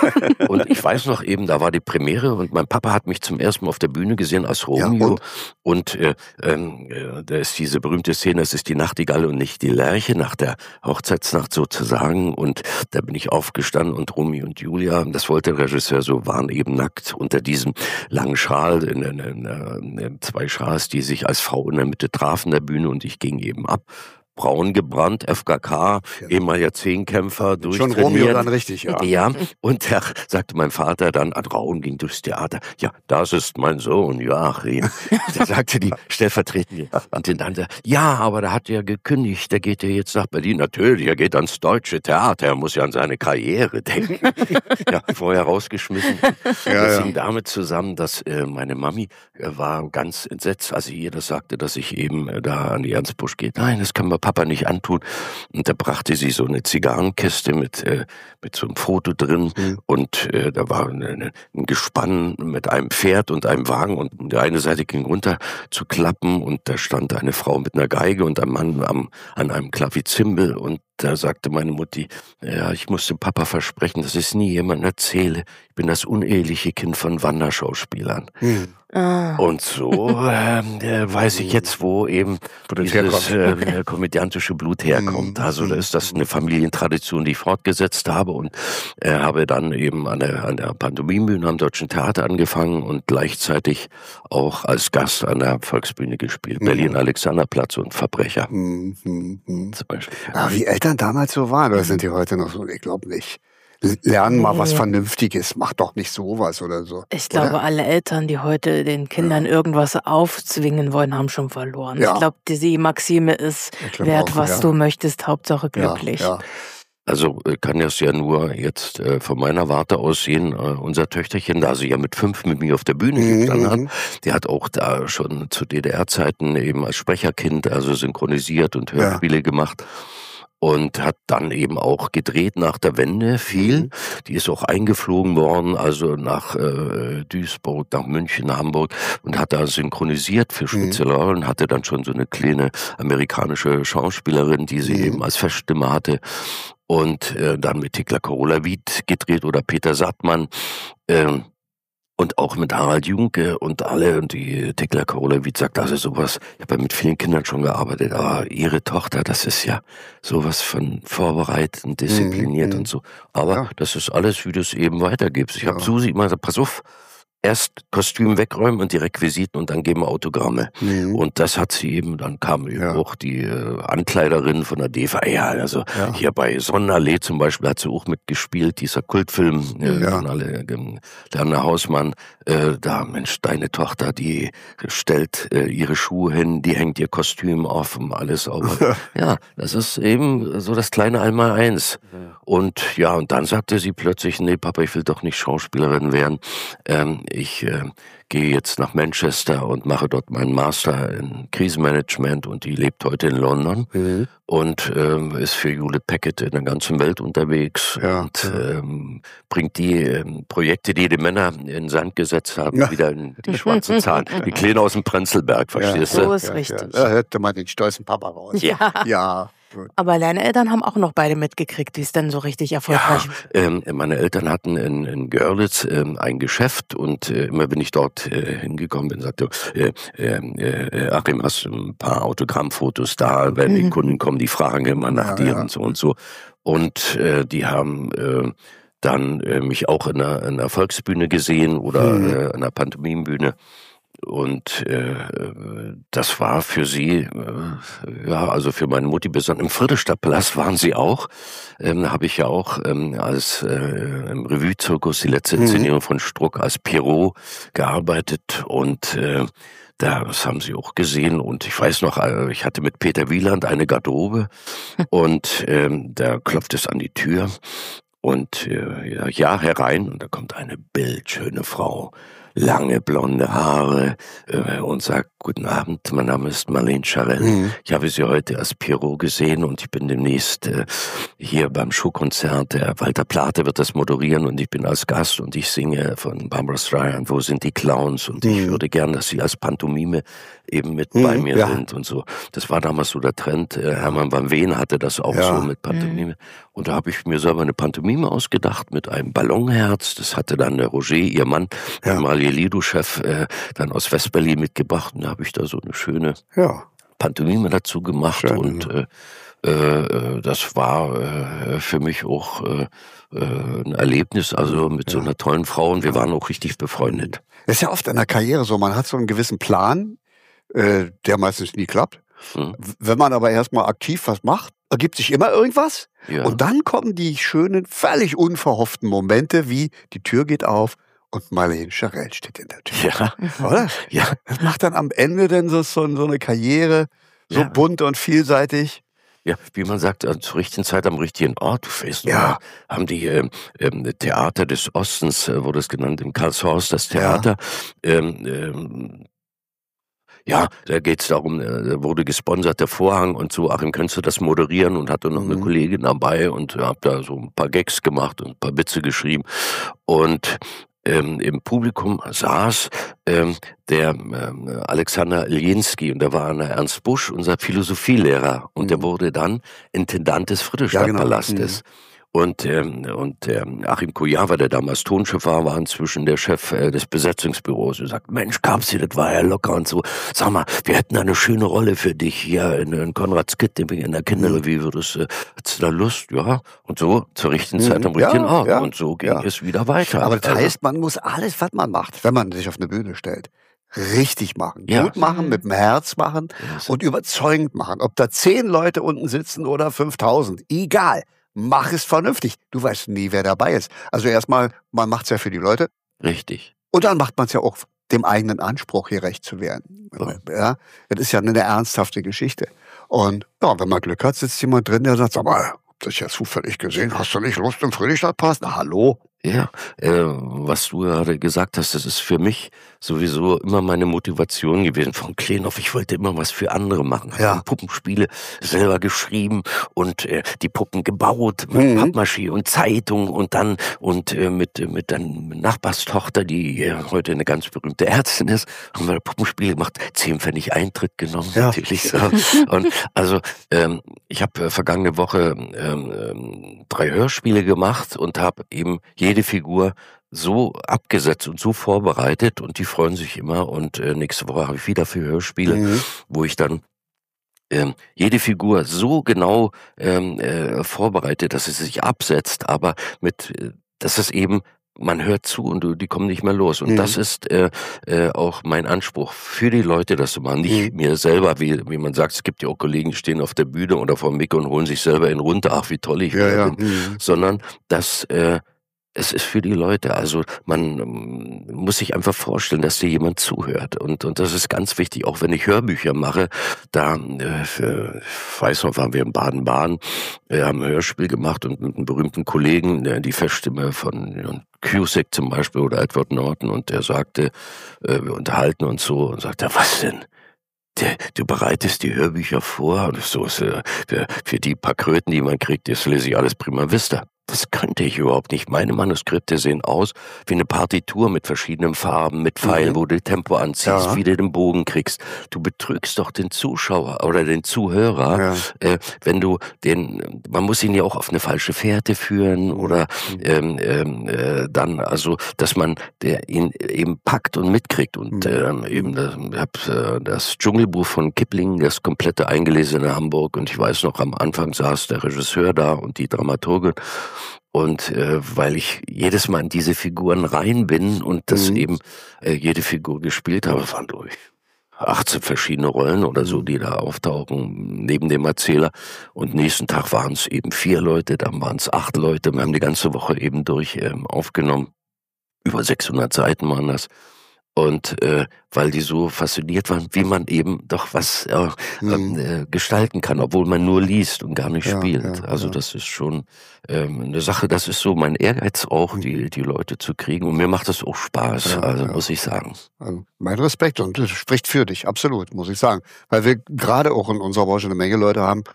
und ich weiß noch eben, da war die Premiere und mein Papa hat mich zum ersten Mal auf der Bühne gesehen als Romeo. und? und äh, ähm, äh, da ist diese berühmte Szene, es ist die Nachtigall und nicht die Lerche, nach der Hochzeitsnacht sozusagen. Und da bin ich aufgestanden und Romeo und Julia, das wollte der Regisseur so, waren eben nackt unter diesem langen Schal, in, in, in, in zwei Schals, die sich als Frau in der Mitte trafen der Bühne und ich ging eben ab. Braun gebrannt, F K K, Ja. ehemaliger Zehnkämpfer, Schon durchtrainiert. Romeo dann richtig, ja. Ja, und da sagte mein Vater dann, Adraun ging durchs Theater, ja, das ist mein Sohn Joachim. Da sagte die stellvertretende Intendante, ja, aber der hat ja gekündigt, der geht ja jetzt nach Berlin. Natürlich, er geht ans Deutsche Theater, er muss ja an seine Karriere denken. Ja, vorher rausgeschmissen. Ja, das ja. hing damit zusammen, dass äh, meine Mami äh, war ganz entsetzt, als ich ihr das sagte, dass ich eben äh, da an die Ernstbusch gehe. Nein, das kann man Papa nicht antun. Und da brachte sie so eine Zigarrenkiste mit, äh, mit so einem Foto drin Mhm. und äh, da war eine, ein Gespann mit einem Pferd und einem Wagen und die eine Seite ging runter zu klappen und da stand eine Frau mit einer Geige und ein Mann am, an einem Klavizimbel und da sagte meine Mutti, ja, ich muss dem Papa versprechen, dass ich es nie jemandem erzähle. Ich bin das uneheliche Kind von Wanderschauspielern. Hm. Ah. Und so ähm, äh, weiß ich jetzt, wo eben Wo das dieses herkommt. äh, komödiantische Blut herkommt. Mhm. Also da ist das eine Familientradition, die ich fortgesetzt habe und äh, habe dann eben an der, an der Pantomimenbühne am Deutschen Theater angefangen und gleichzeitig auch als Gast an der Volksbühne gespielt. Mhm. Berlin-Alexanderplatz und Verbrecher Hm, hm, hm. zum Beispiel. Ah, wie Eltern damals so waren, oder sind die heute noch so? Ich glaube nicht. L- Lernen mal was Nee. Vernünftiges, mach doch nicht sowas oder so. Ich glaube, Oder? alle Eltern, die heute den Kindern irgendwas aufzwingen wollen, haben schon verloren. Ja. Ich glaube, diese Maxime ist, Ich glaub wert, auch, was ja. du möchtest, Hauptsache glücklich. Ja, ja. Also äh, kann das ja nur jetzt äh, von meiner Warte aus sehen, äh, unser Töchterchen, da sie ja mit fünf mit mir auf der Bühne Mhm, gestanden hat, mhm. die hat auch da schon zu D D R-Zeiten eben als Sprecherkind, also synchronisiert und Hörspiele gemacht. Und hat dann eben auch gedreht nach der Wende viel. Mhm. Die ist auch eingeflogen worden, also nach äh, Duisburg, nach München, Hamburg und hat da synchronisiert für spezielle Rollen, hatte dann schon so eine kleine amerikanische Schauspielerin, die sie Mhm. eben als Feststimme hatte. Und äh, dann mit Tekla Carola-Wied gedreht oder Peter Sattmann. Ähm, Und auch mit Harald Junke und alle, und die Tekla Carola-Wied sagt, also sowas, ich habe ja mit vielen Kindern schon gearbeitet, aber ihre Tochter, das ist ja sowas von vorbereitet und diszipliniert Mhm. und so. Aber Ja. das ist alles, wie du es eben weitergibst. Ich habe Ja. Susi immer gesagt, pass auf, erst Kostüm wegräumen und die Requisiten und dann geben wir Autogramme. Mhm. Und das hat sie eben, dann kam eben Ja. auch die äh, Ankleiderin von der D V A, ja, also Ja. hier bei Sonnenallee zum Beispiel hat sie auch mitgespielt, dieser Kultfilm, äh, Ja. von alle, ähm, Lerner Hausmann, äh, da, Mensch, deine Tochter, die stellt äh, ihre Schuhe hin, die hängt ihr Kostüm auf und alles sauber. Ja, das ist eben so das kleine Einmaleins. Und ja, und dann sagte sie plötzlich, nee, Papa, ich will doch nicht Schauspielerin werden. Ähm, ich äh, gehe jetzt nach Manchester und mache dort meinen Master in Krisenmanagement und die lebt heute in London Mhm. und ähm, ist für Hewlett Packard in der ganzen Welt unterwegs Ja, und ja. ähm, bringt die ähm, Projekte, die die Männer in den Sand gesetzt haben, Ja. wieder in die schwarzen Zahlen. Die Kleine aus dem Prenzlberg, verstehst So du? ist richtig. Da hörte man den stolzen Papa raus. Ja. Ja. Gut. Aber deine Eltern haben auch noch beide mitgekriegt, wie es dann so richtig erfolgreich Ja, ähm, meine Eltern hatten in, in Görlitz ähm, ein Geschäft und äh, immer wenn ich dort äh, hingekommen bin, sagte äh, äh, äh, Achim, hast du ein paar Autogrammfotos da, wenn die Kunden kommen, die fragen immer nach Ja, dir ja. und so und so. Und äh, die haben äh, dann äh, mich auch in einer, in einer Volksbühne gesehen oder Mhm. äh, in einer Pantomimenbühne. Und äh, das war für sie, äh, ja, also für meine Mutti besonders. Im Friedrichstadtpalast waren sie auch. Ähm, habe ich ja auch ähm, als äh, im Revue-Zirkus, die letzte Inszenierung von Struck, als Pierrot gearbeitet. Und äh, das haben sie auch gesehen. Und ich weiß noch, äh, ich hatte mit Peter Wieland eine Garderobe. Und ähm, da klopft es an die Tür. Und äh, ja, ja, herein. Und da kommt eine bildschöne Frau. Lange blonde Haare äh, und sagt, Guten Abend, mein Name ist Marlene Scharell. Mhm. Ich habe Sie heute als Pierrot gesehen und ich bin demnächst äh, hier beim Showkonzert. Der Walter Plate wird das moderieren und ich bin als Gast und ich singe von Barbra Streisand, Wo sind die Clowns? Und mhm. ich würde gern, dass Sie als Pantomime eben mit mhm, bei mir ja. sind und so. Das war damals so der Trend. Äh, Hermann van Veen hatte das auch ja. so mit Pantomime. Mhm. Und da habe ich mir selber eine Pantomime ausgedacht mit einem Ballonherz. Das hatte dann der Roger, ihr Mann, ja. der Lido-Chef, äh, dann aus Westberlin mitgebracht. Und da habe ich da so eine schöne ja. Pantomime dazu gemacht. Schön, und äh, äh, das war äh, für mich auch äh, ein Erlebnis, also mit ja. so einer tollen Frau. Und wir waren auch richtig befreundet. Das ist ja oft in der Karriere so, man hat so einen gewissen Plan, äh, der meistens nie klappt. Hm. Wenn man aber erstmal aktiv was macht, ergibt sich immer irgendwas. Ja. Und dann kommen die schönen, völlig unverhofften Momente, wie die Tür geht auf und Marlene Scharell steht in der Tür. Ja. Oder? Ja. Das macht dann am Ende dann so, so, so eine Karriere, so ja. bunt und vielseitig. Ja, wie man sagt, zur richtigen Zeit am richtigen Ort. Du weißt, ja. haben die äh, äh, Theater des Ostens, äh, wurde es genannt, im Karlshorst, das Theater, ja. ähm, ähm, Ja, da geht's darum, da wurde gesponsert, der Vorhang und so, Achim, kannst du das moderieren? Und hatte noch mhm. eine Kollegin dabei und hab da so ein paar Gags gemacht und ein paar Witze geschrieben. Und ähm, im Publikum saß ähm, der ähm, Alexander Iljenski und da war einer Ernst Busch, unser Philosophielehrer. Und mhm. der wurde dann Intendant des Friedrichstadtpalastes. Ja, genau. mhm. Und, ähm, und ähm, Achim Kujawa, der damals Tonchef war, war inzwischen der Chef äh, des Besetzungsbüros. Er sagt, Mensch, Kapsi, das war ja locker und so. Sag mal, wir hätten eine schöne Rolle für dich hier in, in Konrads Kitt, in der Kinderrevue. Würdest du, hättest du da Lust? Ja. Und so, zur richtigen Zeit am richtigen Ort. Ja, und so ging ja. es wieder weiter. Aber das heißt, man muss alles, was man macht, wenn man sich auf eine Bühne stellt, richtig machen, ja. gut machen, mit dem Herz machen yes. und überzeugend machen. Ob da zehn Leute unten sitzen oder fünftausend, egal. Mach es vernünftig. Du weißt nie, wer dabei ist. Also erstmal, man macht es ja für die Leute. Richtig. Und dann macht man es ja auch, dem eigenen Anspruch gerecht zu werden. Oh. Ja, das ist ja eine ernsthafte Geschichte. Und ja, wenn man Glück hat, sitzt jemand drin, der sagt, sag mal, hab das ja zufällig gesehen, hast du nicht Lust im Friedrichstadtpass? Na, hallo? Ja, äh, was du gerade gesagt hast, das ist für mich sowieso immer meine Motivation gewesen. Von klein auf, ich wollte immer was für andere machen. Ich ja. habe Puppenspiele selber geschrieben und äh, die Puppen gebaut mit mhm. Pappmaché und Zeitung und dann und äh, mit mit dann Nachbarstochter, die äh, heute eine ganz berühmte Ärztin ist, haben wir Puppenspiele gemacht, zehn Pfennig Eintritt genommen, ja. natürlich so. Und also ähm, ich habe äh, vergangene Woche ähm, drei Hörspiele gemacht und habe eben jede Figur so abgesetzt und so vorbereitet und die freuen sich immer und äh, nächste Woche habe ich wieder für Hörspiele, mhm. wo ich dann ähm, jede Figur so genau ähm, äh, vorbereitet, dass es sich absetzt, aber mit, äh, dass es eben man hört zu und du, die kommen nicht mehr los. Und mhm. das ist äh, äh, auch mein Anspruch für die Leute, dass man nicht mhm. mir selber, wie, wie man sagt, es gibt ja auch Kollegen, die stehen auf der Bühne oder vor dem Mikro und holen sich selber in runter, ach wie toll ich ja, ja. bin, mhm. sondern dass äh, es ist für die Leute, also man ähm, muss sich einfach vorstellen, dass dir jemand zuhört und und das ist ganz wichtig, auch wenn ich Hörbücher mache, da, äh, für, ich weiß noch, waren wir in Baden-Baden, wir haben ein Hörspiel gemacht und mit einem berühmten Kollegen, der die Feststimme von John Cusack zum Beispiel oder Edward Norton und der sagte, äh, wir unterhalten uns so und sagte, was denn? Der, du bereitest die Hörbücher vor, und so ist, äh, für, für die paar Kröten, die man kriegt, das lese ich alles prima vista. Das könnte ich überhaupt nicht. Meine Manuskripte sehen aus wie eine Partitur mit verschiedenen Farben, mit Pfeilen, mhm. wo du Tempo anziehst, ja. wie du den Bogen kriegst. Du betrügst doch den Zuschauer oder den Zuhörer, ja. äh, wenn du den, man muss ihn ja auch auf eine falsche Fährte führen oder ähm, ähm, äh, dann, also, dass man der ihn eben packt und mitkriegt. Und ähm, eben, das, ich hab, äh, das Dschungelbuch von Kipling, das komplette eingelesen in Hamburg und ich weiß noch, am Anfang saß der Regisseur da und die Dramaturgin. Und äh, weil ich jedes Mal in diese Figuren rein bin und das mhm. eben äh, jede Figur gespielt habe, waren durch achtzehn verschiedene Rollen oder so, die da auftauchen neben dem Erzähler. Und nächsten Tag waren es eben vier Leute, dann waren es acht Leute. Wir haben die ganze Woche eben durch ähm, aufgenommen. Über sechshundert Seiten waren das. Und äh, weil die so fasziniert waren, wie man eben doch was äh, Mhm. äh, gestalten kann, obwohl man nur liest und gar nicht Ja, spielt. ja, also ja. das ist schon ähm, eine Sache, das ist so mein Ehrgeiz auch, die, die Leute zu kriegen. Und mir macht das auch Spaß, Ja, also ja. muss ich sagen. Also mein Respekt und das spricht für dich, absolut, muss ich sagen. Weil wir gerade auch in unserer Branche eine Menge Leute haben,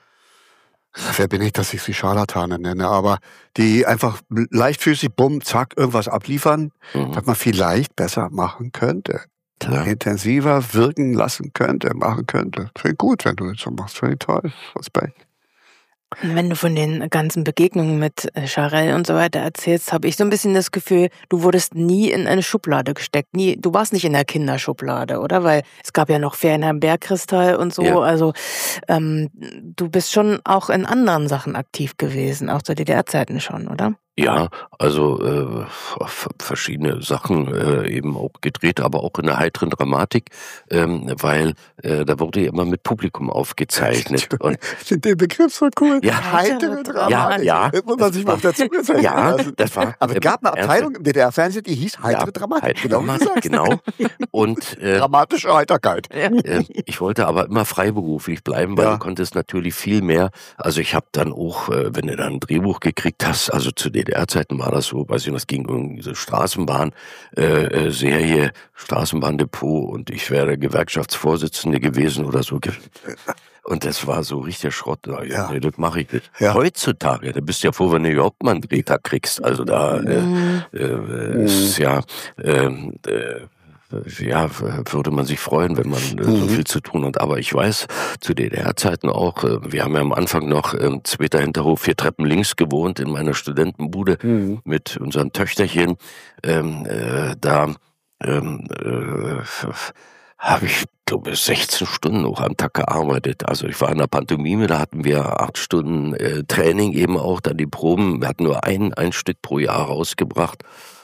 wer bin ich, dass ich sie Scharlatane nenne, aber die einfach leichtfüßig, bumm, zack, irgendwas abliefern, Mhm. was man vielleicht besser machen könnte, Klar. intensiver wirken lassen könnte, machen könnte. Finde ich gut, wenn du das so machst, finde ich toll, Respekt. Wenn du von den ganzen Begegnungen mit äh, Jarell und so weiter erzählst, habe ich so ein bisschen das Gefühl, du wurdest nie in eine Schublade gesteckt. Nie, du warst nicht in der Kinderschublade, oder? Weil es gab ja noch Ferienheim Bergkristall und so. Ja. Also ähm, du bist schon auch in anderen Sachen aktiv gewesen, auch zu D D R-Zeiten schon, oder? Ja, also äh, f- verschiedene Sachen äh, eben auch gedreht, aber auch in der heiteren Dramatik, ähm, weil äh, da wurde ja immer mit Publikum aufgezeichnet. Und Den Begriff so cool. Ja. Heitere Dramatik. Ja, ja. Das muss man sich mal auf der Zunge zeigen Ja, lassen. das war Aber es ähm, gab eine ernst- Abteilung im D D R-Fernsehen, die hieß heitere Ja, Dramatik. heitere Genau, wie du Dramatik, sagst. genau. Und äh, Dramatische Heiterkeit. äh, ich wollte aber immer freiberuflich bleiben, weil Ja. du konntest natürlich viel mehr. Also ich habe dann auch, äh, wenn du dann ein Drehbuch gekriegt hast, also zu D D R-Zeiten war das so, weiß ich noch, das ging irgendwie diese Straßenbahn, äh, äh, Serie, Straßenbahndepot und ich wäre der Gewerkschaftsvorsitzende gewesen oder so. Und das war so richtig Schrott. Ja, Ja. nee, das mache ich nicht. Ja. Heutzutage, da bist du ja froh, wenn du überhaupt mal einen Drehtag kriegst. Also da äh, äh, ist ja ähm, äh, ja, würde man sich freuen, wenn man äh, so Mhm. viel zu tun hat. Aber ich weiß, zu D D R-Zeiten auch, äh, wir haben ja am Anfang noch ähm, zweiter Hinterhof, vier Treppen links gewohnt in meiner Studentenbude Mhm. mit unserem Töchterchen. Ähm, äh, da ähm, äh, habe ich, glaube ich, sechzehn Stunden auch am Tag gearbeitet. Also ich war in der Pantomime, da hatten wir acht Stunden äh, Training eben auch, dann die Proben. Wir hatten nur ein, ein Stück pro Jahr rausgebracht.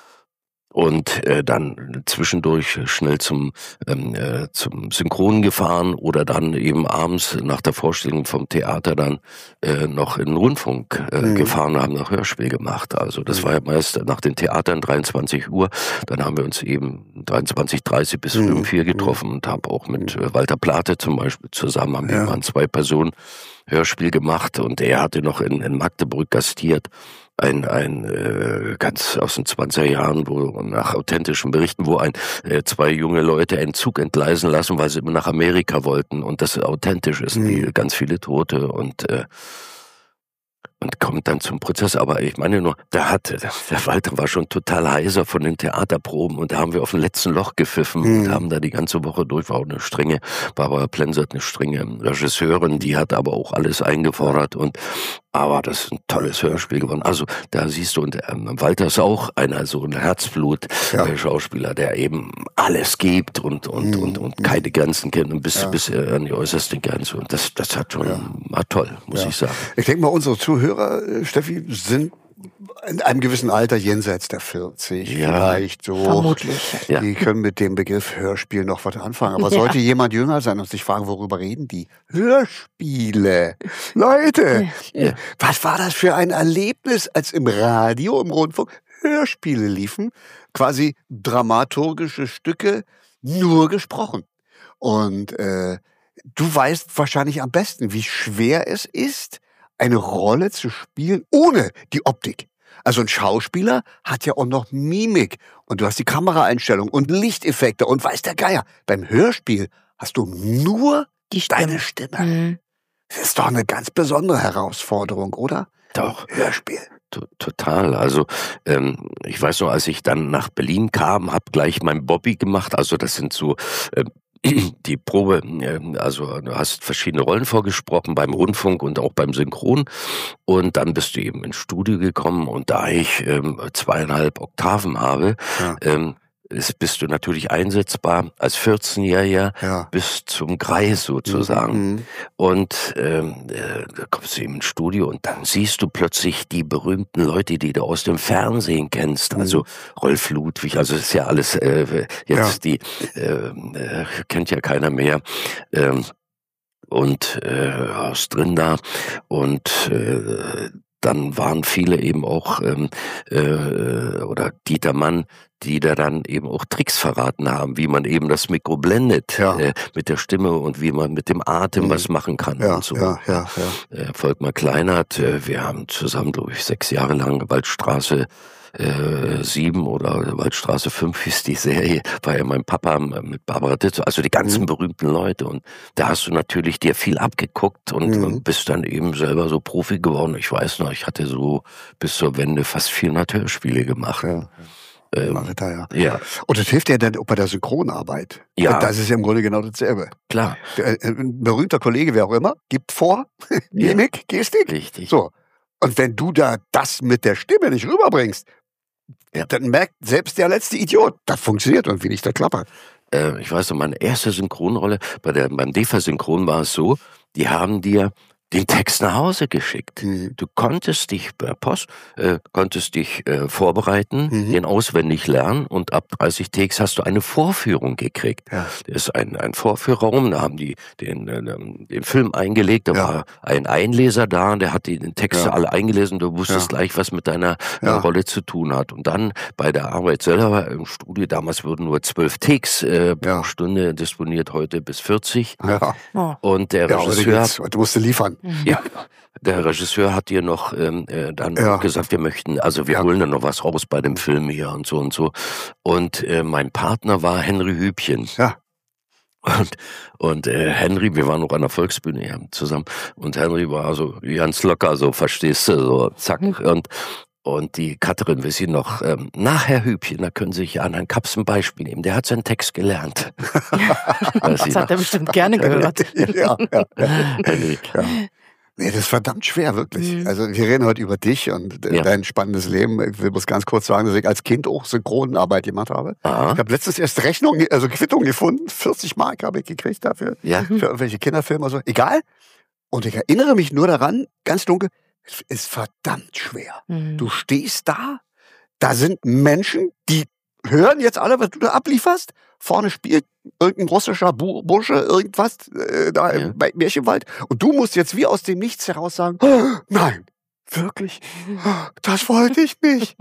Und äh, dann zwischendurch schnell zum ähm, äh, zum Synchron gefahren oder dann eben abends nach der Vorstellung vom Theater dann äh, noch in den Rundfunk äh, Mhm. gefahren und haben noch Hörspiel gemacht. Also das war ja meist nach den Theatern dreiundzwanzig Uhr. Dann haben wir uns eben dreiundzwanzig Uhr dreißig bis Mhm. um vier getroffen und habe auch mit äh, Walter Plate zum Beispiel zusammen, haben wir Ja. mal zwei Personen Hörspiel gemacht und er hatte noch in, in Magdeburg gastiert. Ein, ein äh, ganz aus den zwanziger Jahren, wo nach authentischen Berichten, wo ein äh, zwei junge Leute einen Zug entgleisen lassen, weil sie immer nach Amerika wollten und das authentisch ist, Mhm. wie ganz viele Tote und äh, und kommt dann zum Prozess. Aber ich meine nur, da hat der Walter war schon total heiser von den Theaterproben und da haben wir auf dem letzten Loch gepfiffen Mhm. und haben da die ganze Woche durch, war auch eine strenge, Barbara Plensert, eine strenge Regisseurin, die hat aber auch alles eingefordert und aber das ist ein tolles Hörspiel geworden. Also da siehst du, und ähm, Walter ist auch einer, so ein Herzblut-Schauspieler, Ja. der eben alles gibt und und Mhm. und und keine Grenzen kennt und bis Ja. bis äh, an die äußerste Grenze. Und das das hat schon Ja. war toll, muss Ja. ich sagen. Ich denke mal, unsere Zuhörer, äh, Steffi, sind in einem gewissen Alter jenseits der vierzig, Ja. vielleicht so. Vermutlich. Ja. Die können mit dem Begriff Hörspiel noch was anfangen. Aber sollte jemand jünger sein und sich fragen, worüber reden die? Hörspiele. Leute, Ja. was war das für ein Erlebnis, als im Radio, im Rundfunk Hörspiele liefen? Quasi dramaturgische Stücke, nur gesprochen. Und äh, du weißt wahrscheinlich am besten, wie schwer es ist, eine Rolle zu spielen ohne die Optik. Also ein Schauspieler hat ja auch noch Mimik und du hast die Kameraeinstellung und Lichteffekte und weiß der Geier. Beim Hörspiel hast du nur Die Stimme. deine Stimme. Mhm. Das ist doch eine ganz besondere Herausforderung, oder? Doch. Hörspiel. To- Total. Also ähm, ich weiß noch, als ich dann nach Berlin kam, habe gleich mein Bobby gemacht. Also das sind so ähm, die Probe, äh, also du hast verschiedene Rollen vorgesprochen beim Rundfunk und auch beim Synchron und dann bist du eben ins Studio gekommen und da ich ähm, zweieinhalb Oktaven habe, Ja. ähm, ist, bist du natürlich einsetzbar als vierzehnjähriger Ja. bis zum Greis sozusagen. Mhm. Und ähm, äh, da kommst du eben ins Studio und dann siehst du plötzlich die berühmten Leute, die du aus dem Fernsehen kennst. Also Rolf Ludwig, also das ist ja alles äh, jetzt die äh, äh, kennt ja keiner mehr. Ähm, und äh, aus drin da und äh, dann waren viele eben auch, ähm, äh, oder Dieter Mann, die da dann eben auch Tricks verraten haben, wie man eben das Mikro blendet Ja. äh, mit der Stimme und wie man mit dem Atem Mhm. was machen kann Ja, und so. ja, ja, ja. Äh, Volkmar Kleinert, äh, wir haben zusammen, glaube ich, sechs Jahre lang Waldstraße äh, sieben oder Waldstraße fünf hieß die Serie, war ja mein Papa mit Barbara Ditzo, also die ganzen Mhm. berühmten Leute, und da hast du natürlich dir viel abgeguckt und Mhm. bist dann eben selber so Profi geworden. Ich weiß noch, ich hatte so bis zur Wende fast vierhundert Hörspiele gemacht. Ja. Ähm, Marita, ja. ja, Und das hilft ja dann auch bei der Synchronarbeit. Ja. Und das ist ja im Grunde genau dasselbe. klar, Der, äh, Ein berühmter Kollege, wer auch immer, gibt vor, Mimik, Gestik. richtig. So. Und wenn du da das mit der Stimme nicht rüberbringst, Ja. dann merkt selbst der letzte Idiot, das funktioniert und wie nicht der klappert. Äh, ich weiß noch, meine erste Synchronrolle, bei der, beim D E F A-Synchron war es so, die haben dir den Text nach Hause geschickt. Mhm. Du konntest dich per Post, äh, konntest dich äh, vorbereiten, Mhm. den auswendig lernen, und ab dreißig Takes hast du eine Vorführung gekriegt. Ja. Das ist ein, ein Vorführraum, da haben die den, äh, den Film eingelegt, da Ja. war ein Einleser da, und der hat die den Texte Ja. alle eingelesen, du wusstest Ja. gleich, was mit deiner äh, Ja. Rolle zu tun hat. Und dann bei der Arbeit selber im Studio, damals wurden nur zwölf Takes äh, pro Ja. Stunde disponiert, heute bis vierzig. Ja, Oh. Und der ja, heute Regisseur, geht's. Und du musst liefern. ja, der Regisseur hat dir noch ähm, äh, dann Ja. gesagt, wir möchten, also wir Ja. holen dann noch was raus bei dem Film hier und so und so. Und äh, mein Partner war Henry Hübchen. Ja. Und, und äh, Henry, wir waren noch an der Volksbühne ja, zusammen, und Henry war so ganz locker, so, verstehst du, so zack. Und und die Katrin, wir sie noch, ähm, nach Herr Hübchen, da können Sie sich an Herrn Kaps ein Beispiel nehmen. Der hat seinen Text gelernt. Weiß ich Das hat noch. er bestimmt gerne gehört. ja, ja, ja. Henry. Ja. Nee, das ist verdammt schwer, wirklich. Mhm. Also wir reden heute über dich und äh, Ja. dein spannendes Leben. Ich will bloß ganz kurz sagen, dass ich als Kind auch Synchronarbeit gemacht habe. Aha. Ich habe letztens erst Rechnung, also Quittung gefunden. vierzig Mark habe ich gekriegt dafür. Ja. Für irgendwelche Kinderfilme. So. Egal. Und ich erinnere mich nur daran, ganz dunkel, es ist verdammt schwer. Mhm. Du stehst da, da sind Menschen, die hören jetzt alle, was du da ablieferst. Vorne spielt irgendein russischer Bu- Bursche irgendwas äh, da Ja. bei Märchenwald. Und du musst jetzt wie aus dem Nichts heraus sagen, "Oh, nein, wirklich, das wollte ich nicht."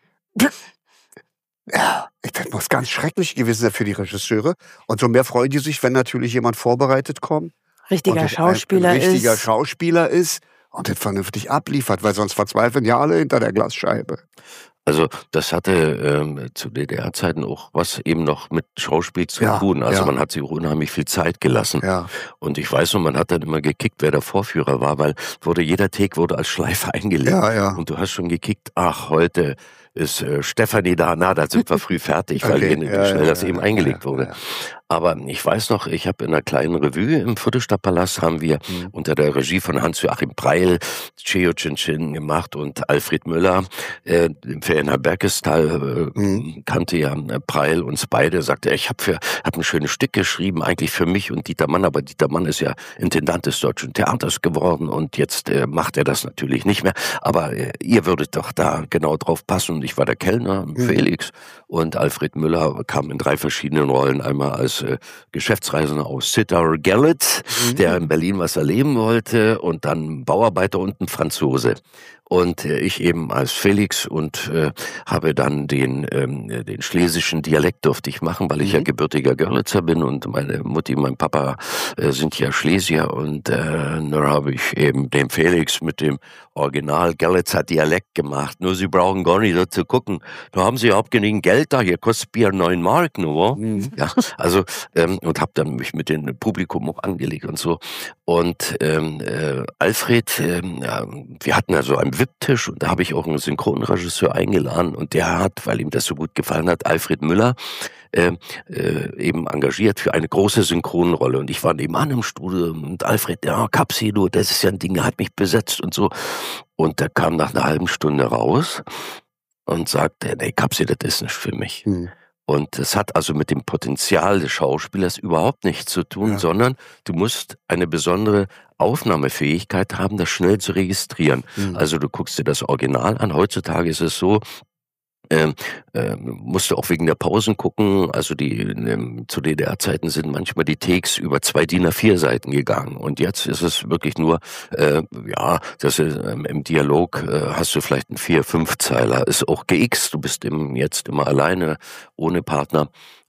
Ja, das muss ganz schrecklich gewesen sein für die Regisseure. Und so mehr freuen die sich, wenn natürlich jemand vorbereitet kommt. Richtiger und das Schauspieler ein richtiger ist. Schauspieler ist und das vernünftig abliefert, weil sonst verzweifeln ja alle hinter der Glasscheibe. Also das hatte ähm, zu D D R-Zeiten auch was eben noch mit Schauspiel zu Ja, tun. Also ja. man hat sich unheimlich viel Zeit gelassen. Ja, Und ich weiß noch, man hat dann immer gekickt, wer der Vorführer war, weil wurde jeder Take wurde als Schleife eingelegt. ja, ja. Und du hast schon gekickt, ach, heute ist äh, Stefanie da, na, da sind wir früh fertig, weil Okay, wie ja, schnell ja, das ja, eben ja, eingelegt ja, wurde. ja. Aber ich weiß noch, ich habe in einer kleinen Revue im Friedrichstadtpalast haben wir Mhm. unter der Regie von Hans-Joachim Preil Cheo Chin Chin gemacht und Alfred Müller, äh, im Ferienhaus Bergestal, äh, Mhm. kannte ja äh, Preil uns beide, sagte, ich habe für hab ein schönes Stück geschrieben, eigentlich für mich und Dieter Mann, aber Dieter Mann ist ja Intendant des Deutschen Theaters geworden und jetzt äh, macht er das natürlich nicht mehr, aber äh, ihr würdet doch da genau drauf passen. Und ich war der Kellner, Mhm. Felix, und Alfred Müller kam in drei verschiedenen Rollen, einmal als äh, Geschäftsreisender aus Sittard Gallet, Mhm. der in Berlin was erleben wollte, und dann Bauarbeiter und ein Franzose. Und äh, ich eben als Felix und äh, habe dann den ähm, den schlesischen Dialekt durfte ich machen, weil ich ja Mhm. gebürtiger Görlitzer bin und meine Mutti, mein Papa äh, sind ja Schlesier, und äh, dann habe ich eben den Felix mit dem Original Görlitzer Dialekt gemacht. Nur Sie brauchen gar nicht dazu gucken. Da haben Sie überhaupt genügend Geld da, hier kostet Bier neun Mark, nur. Mhm. Ja, also ähm, und habe dann mich mit dem Publikum auch angelegt und so. Und ähm, äh, Alfred, ähm, ja, wir hatten also einen V I P-Tisch, und da habe ich auch einen Synchronregisseur eingeladen, und der hat, weil ihm das so gut gefallen hat, Alfred Müller äh, äh, eben engagiert für eine große Synchronrolle. Und ich war nebenan im Studio, und Alfred, ja, Kapsi, du, das ist ja ein Ding, der hat mich besetzt und so. Und der kam nach einer halben Stunde raus und sagte, nee, Kapsi, das ist nicht für mich. Mhm. Und das hat also mit dem Potenzial des Schauspielers überhaupt nichts zu tun, Ja. sondern du musst eine besondere Aufnahmefähigkeit haben, das schnell zu registrieren. Mhm. Also du guckst dir das Original an. Heutzutage ist es so, ähm, äh, musste auch wegen der Pausen gucken. Also die ähm, zu D D R-Zeiten sind manchmal die Takes über zwei D I N A vier Seiten gegangen. Und jetzt ist es wirklich nur, äh, ja, das ist, ähm, im Dialog äh, hast du vielleicht einen vier-, fünf-Zeiler. Ist auch G X, du bist im, jetzt immer alleine, ohne Partner.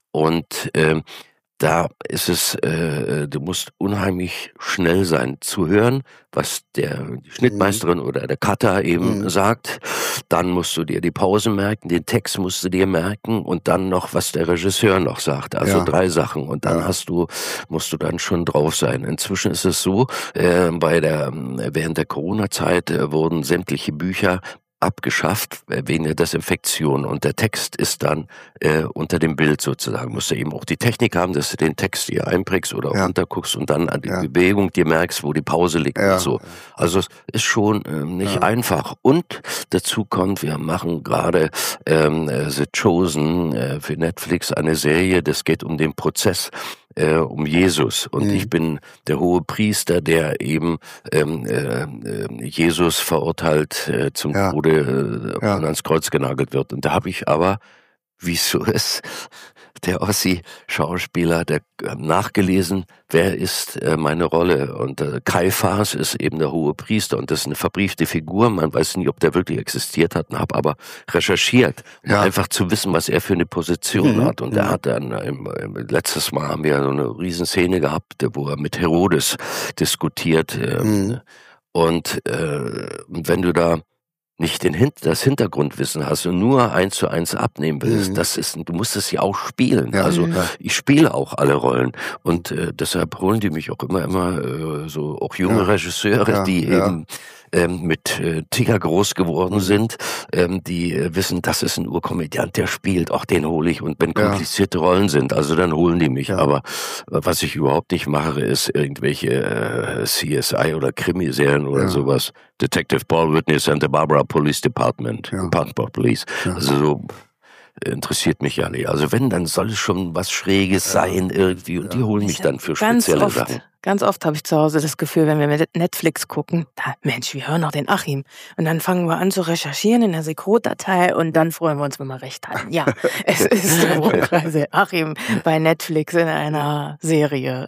Und ähm, da ist es, äh, du musst unheimlich schnell sein zu hören, was der die Schnittmeisterin mhm. oder der Cutter eben mhm. sagt. Dann musst du dir die Pause merken, den Text musst du dir merken und dann noch, was der Regisseur noch sagt. Also ja. drei Sachen. Und dann ja. hast du, musst du dann schon drauf sein. Inzwischen ist es so, äh, bei der, während der Corona-Zeit äh, wurden sämtliche Bücher abgeschafft wegen der Desinfektion und der Text ist dann äh, unter dem Bild sozusagen. Musst du eben auch die Technik haben, dass du den Text hier einprägst oder ja. runterguckst und dann an die ja. Bewegung dir merkst, wo die Pause liegt ja. und so. Also es ist schon ähm, nicht ja. einfach. Und dazu kommt, wir machen gerade ähm, The Chosen äh, für Netflix eine Serie, das geht um den Prozess Äh, um Jesus und mhm. ich bin der hohe Priester, der eben ähm, äh, Jesus verurteilt äh, zum ja. Tode äh, ja. und ans Kreuz genagelt wird. Und da habe ich aber, wie es so ist, der Ossi-Schauspieler, der äh, nachgelesen, wer ist äh, meine Rolle? Und äh, Kaiphas ist eben der hohe Priester und das ist eine verbriefte Figur. Man weiß nicht, ob der wirklich existiert hat, habe aber recherchiert, um ja. einfach zu wissen, was er für eine Position mhm. hat. Und er mhm. hat dann, im, im, letztes Mal haben wir so eine Riesenszene gehabt, wo er mit Herodes diskutiert. Äh, mhm. Und äh, wenn du da nicht den Hin- das Hintergrundwissen hast und nur eins zu eins abnehmen willst, mhm. das ist, du musst es ja auch spielen. Ja, also ja. ich spiele auch alle Rollen und äh, deshalb holen die mich auch immer, immer äh, so auch junge ja. Regisseure, ja, die ja. eben ähm, mit äh, Tiger groß geworden sind, ähm, die äh, wissen, das ist ein Urkomödiant, der spielt, auch den hole ich und wenn komplizierte ja. Rollen sind, also dann holen die mich. Ja. Aber äh, was ich überhaupt nicht mache, ist irgendwelche äh, C S I oder Krimiserien oder ja. sowas. Detective Paul Whitney, Santa Barbara Police Department, ja. Department Police. Ja. Also so interessiert mich ja nicht. Also wenn, dann soll es schon was Schräges ja. sein irgendwie und ja. die holen mich dann für ganz spezielle oft, Sachen. Ganz oft habe ich zu Hause das Gefühl, wenn wir mit Netflix gucken, da, Mensch, wir hören noch den Achim. Und dann fangen wir an zu recherchieren in der Sekro-Datei und dann freuen wir uns, wenn wir recht hatten. Ja, es ist der Brummkreisel Achim bei Netflix in einer Serie.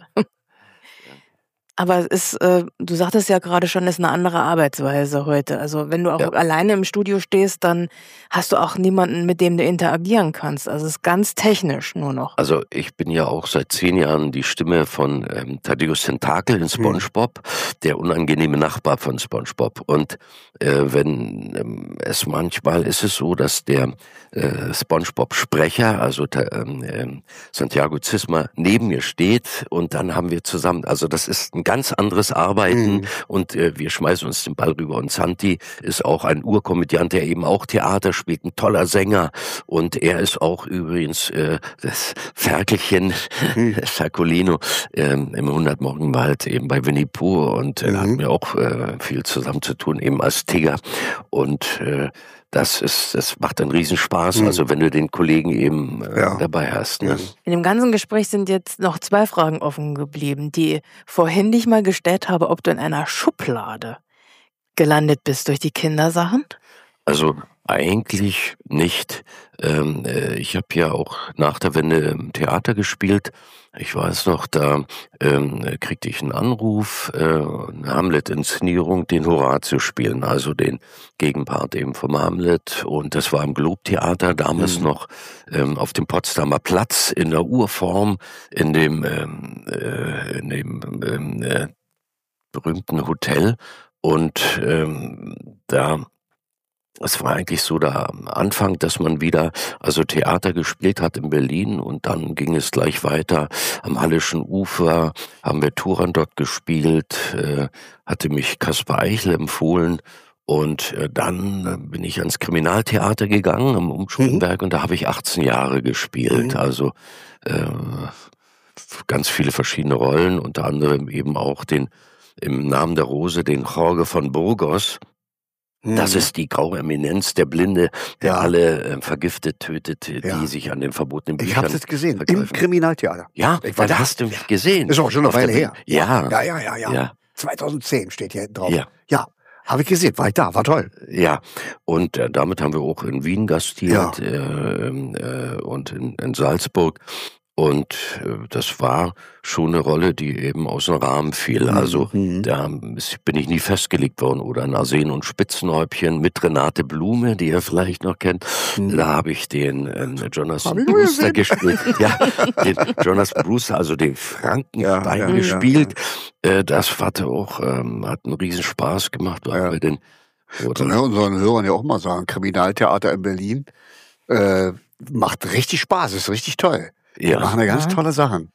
Aber es ist, äh, du sagtest ja gerade schon, es ist eine andere Arbeitsweise heute. Also wenn du auch ja. alleine im Studio stehst, dann hast du auch niemanden, mit dem du interagieren kannst. Also es ist ganz technisch nur noch. Also ich bin ja auch seit zehn Jahren die Stimme von ähm, Thaddeus Tentakel in SpongeBob, hm. der unangenehme Nachbar von SpongeBob. Und äh, wenn ähm, es manchmal ist es so, dass der äh, SpongeBob-Sprecher, also äh, Santiago Zisma, neben mir steht und dann haben wir zusammen, also das ist ein ganz anderes Arbeiten mhm. und äh, wir schmeißen uns den Ball rüber. Und Santi ist auch ein Urkomödiant, der eben auch Theater spielt, ein toller Sänger und er ist auch übrigens äh, das Ferkelchen, mhm. Fercolino ähm, im Hundertmorgenwald eben bei Winnie Pooh und äh, mhm. hat mir auch äh, viel zusammen zu tun, eben als Tigger und äh, Das ist, das macht einen Riesenspaß, mhm. also wenn du den Kollegen eben äh, ja. dabei hast. Ne? In dem ganzen Gespräch sind jetzt noch zwei Fragen offen geblieben, die vorhin dich mal gestellt habe, ob du in einer Schublade gelandet bist durch die Kindersachen? Also eigentlich nicht. Ähm, äh, ich habe ja auch nach der Wende im Theater gespielt. Ich weiß noch, da ähm, kriegte ich einen Anruf, äh, eine Hamlet-Inszenierung, den Horatio spielen, also den Gegenpart eben vom Hamlet. Und das war im Globe-Theater, damals mhm. noch ähm, auf dem Potsdamer Platz in der Urform, in dem, ähm, äh, in dem ähm, äh, berühmten Hotel. Und ähm, da es war eigentlich so der Anfang, dass man wieder also Theater gespielt hat in Berlin und dann ging es gleich weiter am Hallischen Ufer, haben wir Turandot gespielt, äh, hatte mich Kaspar Eichel empfohlen und äh, dann bin ich ans Kriminaltheater gegangen am Umschulenberg mhm. und da habe ich achtzehn Jahre gespielt, mhm. also äh, ganz viele verschiedene Rollen, unter anderem eben auch den im Namen der Rose, den Jorge von Burgos. Das ist die graue Eminenz, der Blinde, der ja. alle äh, vergiftet, tötet, die ja. sich an den verbotenen Büchern... Ich habe es gesehen, vergreifen. Im Kriminaltheater. Ja, ich war da da. hast du mich ja. gesehen. Ist auch schon eine Weile her. Ja. Ja, ja, ja, ja. ja. zweitausendzehn steht hier drauf. Ja. Ja, Habe ich gesehen, war ich da, war toll. Ja, und äh, damit haben wir auch in Wien gastiert, ja. äh, äh, und in, in Salzburg. Und äh, das war schon eine Rolle, die eben aus dem Rahmen fiel. Also mhm. da bin ich nie festgelegt worden. Oder ein Arsen und Spitzenhäubchen mit Renate Blume, die ihr vielleicht noch kennt. Mhm. Da habe ich den ähm, Jonas Brewster gespielt. Ja, den Jonas Brewster, also den Frankenstein ja, ja, gespielt. Ja, ja. Äh, das hatte auch, ähm, hat einen riesen Spaß gemacht. Ja. Bei den, oder so, unseren Hörern ja auch mal sagen, Kriminaltheater in Berlin äh, macht richtig Spaß, ist richtig toll. Ja. Die machen ja ganz tolle Sachen.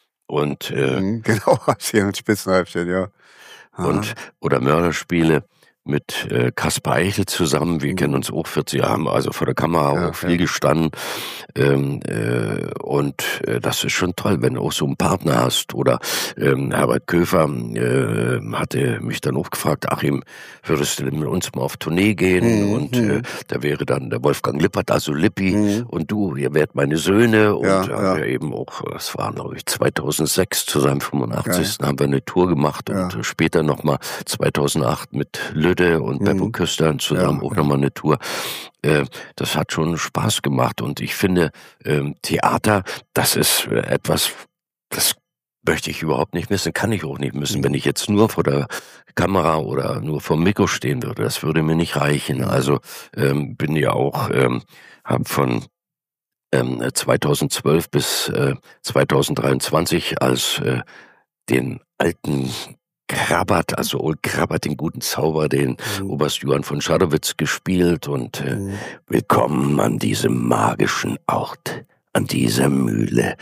Und äh, mhm, genau, Arsen und Spitzenhäubchen, ja. Aha. Und oder Mörderspiele mit äh, Kaspar Eichel zusammen. Wir mhm. kennen uns auch vierzig Jahre, haben also vor der Kamera ja, auch viel ja. gestanden. Ähm, äh, und äh, das ist schon toll, wenn du auch so einen Partner hast. Oder ähm, Herbert Köfer äh, hatte mich dann auch gefragt, Achim, würdest du mit uns mal auf Tournee gehen? Mhm. Und äh, da wäre dann der Wolfgang Lippert, also Lippi, mhm. und du, ihr wärt meine Söhne. Und ja, da haben ja. wir eben auch, das war glaube ich zweitausendsechs, zu seinem fünfundachtzigsten Ja. haben wir eine Tour gemacht. Und ja. später nochmal zweitausendacht mit Lüde und mhm. Beppo Küster zusammen ja. auch nochmal eine Tour. Äh, das hat schon Spaß gemacht. Und ich finde, ähm, Theater, das ist äh, etwas, das möchte ich überhaupt nicht missen, kann ich auch nicht missen. Wenn ich jetzt nur vor der Kamera oder nur vor dem Mikro stehen würde, das würde mir nicht reichen. Also ähm, bin ja auch, ähm, habe von ähm, zweitausendzwölf bis äh, zweitausenddreiundzwanzig als äh, den alten Krabbert, also Old Krabbert, den guten Zauber, den mhm. Oberst Johann von Schadowitz gespielt. Und äh, mhm. willkommen an diesem magischen Ort, an dieser Mühle,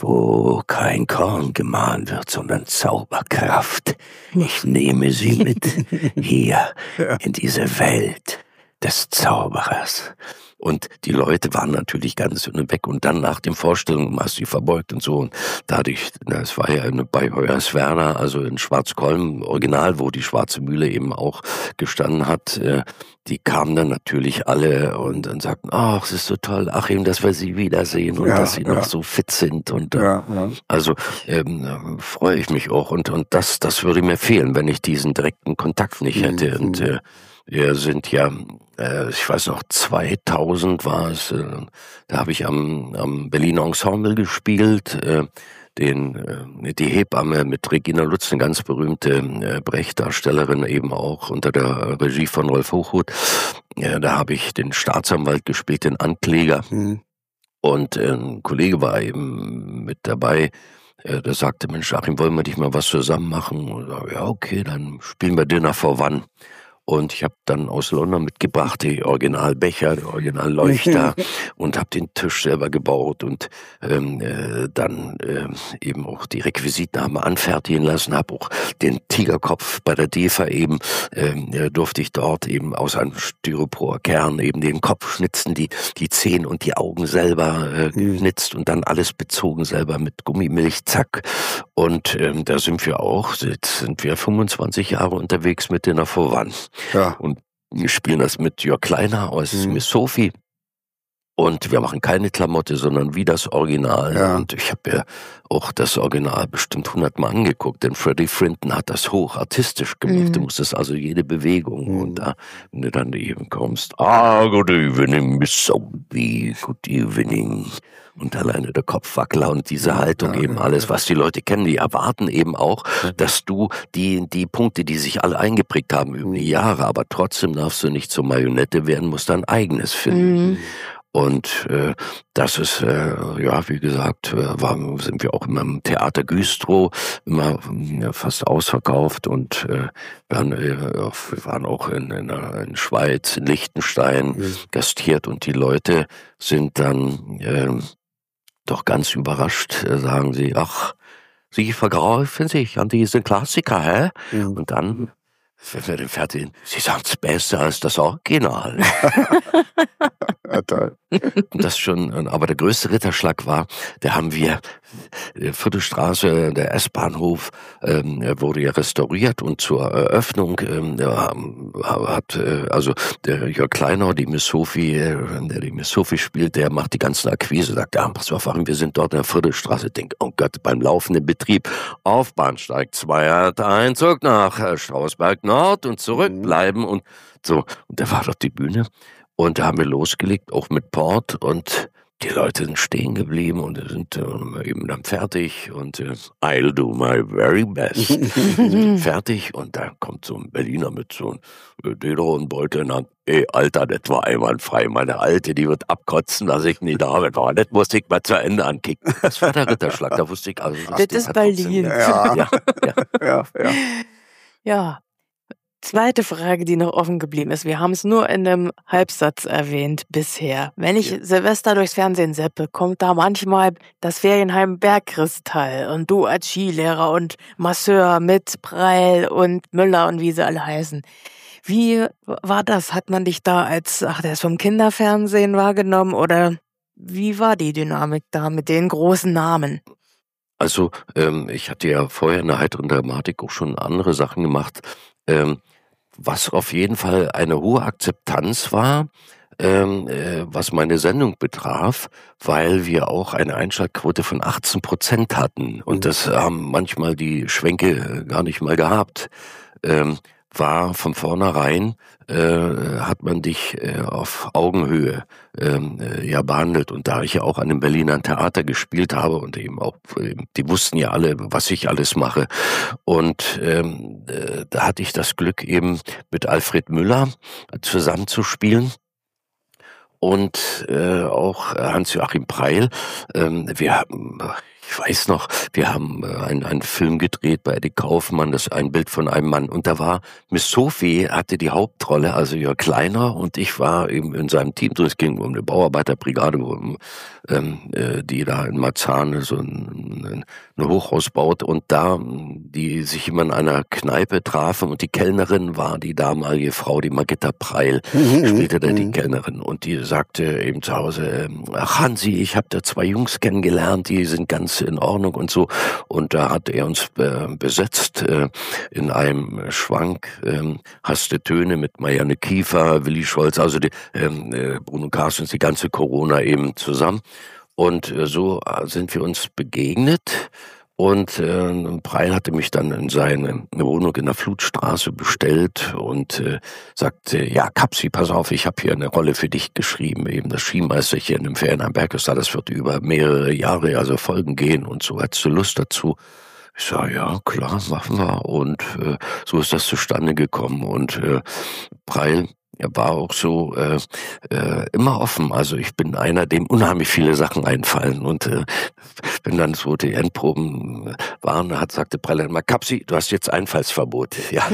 wo kein Korn gemahlen wird, sondern Zauberkraft. Ich nehme sie mit hier ja. in diese Welt des Zauberers. Und die Leute waren natürlich ganz weg. Und dann nach den Vorstellungen hast du die verbeugt und so. Und dadurch, das war ja bei Hoyerswerda, also in Schwarzkolm, Original, wo die Schwarze Mühle eben auch gestanden hat. Die kamen dann natürlich alle und dann sagten, ach, es ist so toll, Achim, dass wir Sie wiedersehen und ja, dass Sie ja. noch so fit sind. Und ja, ja. also ähm, freue ich mich auch. Und und das das würde mir fehlen, wenn ich diesen direkten Kontakt nicht hätte. Mhm. Und äh, wir sind ja, äh, ich weiß noch, zweitausend war es, äh, da habe ich am, am Berliner Ensemble gespielt, äh, den, äh, die Hebamme mit Regina Lutz, eine ganz berühmte äh, Brecht-Darstellerin, eben auch unter der Regie von Rolf Hochhuth. Ja, da habe ich den Staatsanwalt gespielt, den Ankläger. Mhm. Und äh, ein Kollege war eben mit dabei, der sagte, Mensch, Achim, wollen wir nicht mal was zusammen machen? Und ich sag, ja, okay, dann spielen wir Dinner for One. Und ich habe dann aus London mitgebracht die Originalbecher, die Originalleuchter und habe den Tisch selber gebaut und ähm, äh, dann äh, eben auch die Requisiten haben wir anfertigen lassen, habe auch den Tigerkopf bei der D E F A eben, äh, durfte ich dort eben aus einem Styroporkern eben den Kopf schnitzen, die die Zähne und die Augen selber äh, geschnitzt und dann alles bezogen selber mit Gummimilch, zack. Und ähm, da sind wir auch, jetzt sind wir fünfundzwanzig Jahre unterwegs mit Dinner for One. Ja. Und wir spielen das mit Jörg Kleiner aus mhm. Miss Sophie. Und wir machen keine Klamotte, sondern wie das Original. Ja. Und ich habe ja auch das Original bestimmt hundertmal angeguckt, denn Freddie Frinton hat das hoch artistisch gemacht. Mhm. Du musstest also jede Bewegung. Mhm. Und da, wenn du dann eben kommst, ah, good evening, Miss Sophie, good evening. Und alleine der Kopfwackler und diese Haltung, ja, eben alles, was die Leute kennen, die erwarten eben auch, dass du die die Punkte, die sich alle eingeprägt haben über die Jahre, aber trotzdem darfst du nicht zur Marionette werden, musst dein eigenes finden. Mhm. Und äh, das ist, äh, ja, wie gesagt, äh, war, sind wir auch immer im Theater Güstrow, immer ja, fast ausverkauft. Und äh, wir, haben, äh, wir waren auch in, in, in Schweiz, in Liechtenstein mhm. gastiert. Und die Leute sind dann äh, doch ganz überrascht, äh, sagen sie, ach, Sie vergreifen sich an diesen Klassiker, hä? Mhm. Und dann wenn wir den fertig, Sie sagen es besser als das Original. Ja, toll. Und das schon, aber der größte Ritterschlag war, da haben wir die vierte Straße, der S-Bahnhof, ähm, wurde ja restauriert und zur Eröffnung ähm, ja, hat, äh, also der Jörg Kleiner, die Miss Sophie, äh, der die Miss Sophie spielt, der macht die ganzen Akquise, sagt, ja, pass auf, wir sind dort in der vierte Straße. Denk, oh Gott, beim laufenden Betrieb auf Bahnsteig zwei hat ein Zug nach Strausberg Nord und zurückbleiben und so. Und der war dort die Bühne und da haben wir losgelegt, auch mit Port und die Leute sind stehen geblieben und sind äh, eben dann fertig und äh, I'll do my very best. Fertig und da kommt so ein Berliner mit so einem äh, Delo und Beutel in der Hand. Ey, Alter, das war einwandfrei. Meine Alte, die wird abkotzen, dass ich nie da war. Das musste ich mal zu Ende ankicken. Das war der Ritterschlag, da wusste ich also. Das, das ist Berlin. Ja. Ja. Ja. Ja. Ja. Ja. Zweite Frage, die noch offen geblieben ist. Wir haben es nur in einem Halbsatz erwähnt bisher. Wenn ich ja. Silvester durchs Fernsehen seppe, kommt da manchmal das Ferienheim Bergkristall und du als Skilehrer und Masseur mit Preil und Müller und wie sie alle heißen. Wie war das? Hat man dich da als, ach, der ist vom Kinderfernsehen wahrgenommen oder wie war die Dynamik da mit den großen Namen? Also, ähm, ich hatte ja vorher in der heiteren Dramatik auch schon andere Sachen gemacht. Ähm, was auf jeden Fall eine hohe Akzeptanz war, ähm, äh, was meine Sendung betraf, weil wir auch eine Einschaltquote von achtzehn Prozent hatten. Und das haben manchmal die Schwänke gar nicht mal gehabt. Ähm, war von vornherein, äh, hat man dich äh, auf Augenhöhe ähm, äh, ja behandelt. Und da ich ja auch an dem Berliner Theater gespielt habe und eben auch, äh, die wussten ja alle, was ich alles mache. Und ähm, äh, da hatte ich das Glück, eben mit Alfred Müller zusammenzuspielen. Und äh, auch Hans-Joachim Preil. Ähm, wir haben... Ich weiß noch, wir haben äh, einen, einen Film gedreht bei Eddie Kaufmann, das ist ein Bild von einem Mann. Und da war Miss Sophie, hatte die Hauptrolle, also Jörg Kleiner, und ich war eben in seinem Team. Es ging um eine Bauarbeiterbrigade, um, ähm, äh, die da in Marzahn so ein, ein Hochhaus baut. Und da, die sich immer in einer Kneipe trafen. Und die Kellnerin war die damalige Frau, die Margitta Preil, mhm, spielte da mhm. die Kellnerin. Und die sagte eben zu Hause, ach Hansi, ich habe da zwei Jungs kennengelernt, die sind ganz in Ordnung und so. Und da hat er uns äh, besetzt äh, in einem Schwank, ähm, Hasste Töne mit Marianne Kiefer, Willi Scholz, also die, ähm, äh, Bruno Carstens, die ganze Corona eben zusammen. Und äh, so sind wir uns begegnet. Und äh, Preil hatte mich dann in seine Wohnung in der Flutstraße bestellt und äh, sagte, ja, Kapsi, pass auf, ich habe hier eine Rolle für dich geschrieben, eben das Skimeisterchen im Ferienheim Bergkristall, das wird über mehrere Jahre, also Folgen gehen und so, hättest du Lust dazu? Ich sage, ja, klar, machen wir. Und äh, so ist das zustande gekommen. Und äh, Preil, er war auch so äh, äh, immer offen. Also ich bin einer, dem unheimlich viele Sachen einfallen. Und äh, wenn dann so die Endproben waren, hat sagte Preil immer, Kapsi, du hast jetzt Einfallsverbot. Ja.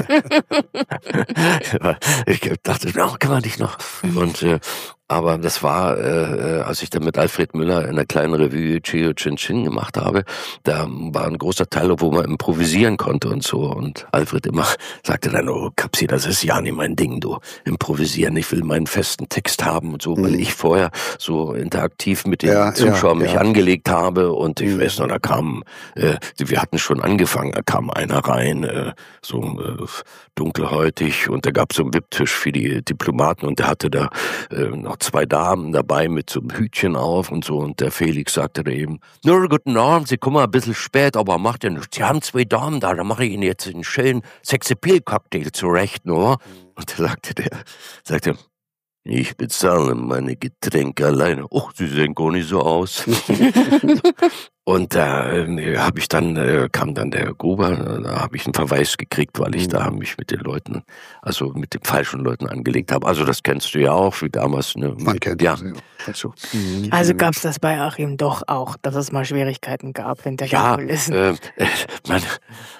Ich dachte, na, kann man dich noch. Und äh, aber das war, äh, als ich dann mit Alfred Müller in einer kleinen Revue Chio Chin Chin gemacht habe, da war ein großer Teil, wo man improvisieren konnte und so. Und Alfred immer sagte dann, oh Kapsi, das ist ja nicht mein Ding, du, improvisieren. Ich will meinen festen Text haben und so, mhm. weil ich vorher so interaktiv mit den ja, Zuschauern ja, mich ja. angelegt habe. Und ich mhm. weiß noch, da kam, äh, wir hatten schon angefangen, da kam einer rein, äh, so äh, dunkelhäutig, und da gab es so einen Wipptisch für die Diplomaten und der hatte da äh, noch zwei Damen dabei mit so einem Hütchen auf und so, und der Felix sagte da eben, nur guten Abend, Sie kommen ein bisschen spät, aber macht ja nichts, Sie haben zwei Damen da, da mache ich Ihnen jetzt einen schönen Sexappeal-Cocktail zurecht, nur. Und da sagte der, sagte, ich bezahle meine Getränke alleine. Och, Sie sehen gar nicht so aus. Und da äh, habe ich dann, äh, kam dann der Gruber, da habe ich einen Verweis gekriegt, weil ich mhm. da mich mit den Leuten, also mit den falschen Leuten angelegt habe. Also das kennst du ja auch, wie damals. Ne? Man kennt ja. das, ja. Also, mhm. also gab es das bei Achim doch auch, dass es mal Schwierigkeiten gab hinter ja, den Kulissen. Äh, man,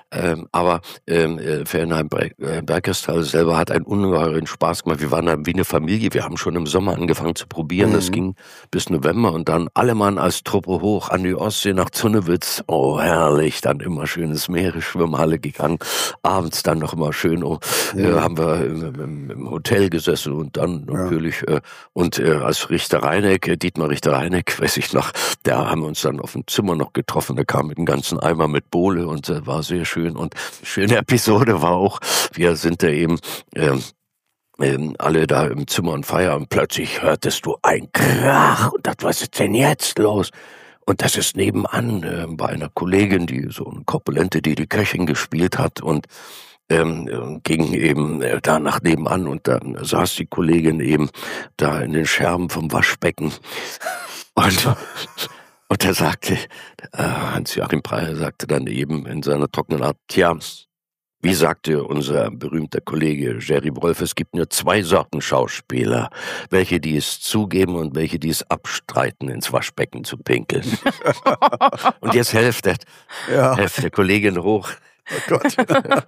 Ähm, aber ähm, äh, Ferienheim-Berkestal selber hat einen ungeheuren Spaß gemacht. Wir waren dann wie eine Familie. Wir haben schon im Sommer angefangen zu probieren. Das Mhm. ging bis November und dann alle Mann als Truppe hoch an die Ostsee nach Zonnewitz. Oh, herrlich. Dann immer schönes Meeresschwimmhalle gegangen. Abends dann noch immer schön, oh, äh, Mhm. haben wir im, im, im Hotel gesessen und dann Ja. natürlich, äh, und äh, als Richter Reineck, äh, Dietmar Richter Reineck, weiß ich noch, da haben wir uns dann auf dem Zimmer noch getroffen. Der kam mit einem ganzen Eimer mit Bohle und äh, war sehr schön. Und schöne Episode war auch, wir sind da eben ähm, ähm, alle da im Zimmer und feiern und plötzlich hörtest du ein Krach und das, was ist denn jetzt los? Und das ist nebenan äh, bei einer Kollegin, die so eine Korpulente, die die Köchin gespielt hat und ähm, ging eben äh, da nach nebenan und dann saß die Kollegin eben da in den Scherben vom Waschbecken und und er sagte, äh, Hans-Joachim Preyer sagte dann eben in seiner trockenen Art, tja, wie sagte unser berühmter Kollege Jerry Wolf, es gibt nur zwei Sorten Schauspieler, welche die es zugeben und welche die es abstreiten, ins Waschbecken zu pinkeln. Und jetzt helft der, Ja. helft der Kollegin hoch. Oh Gott.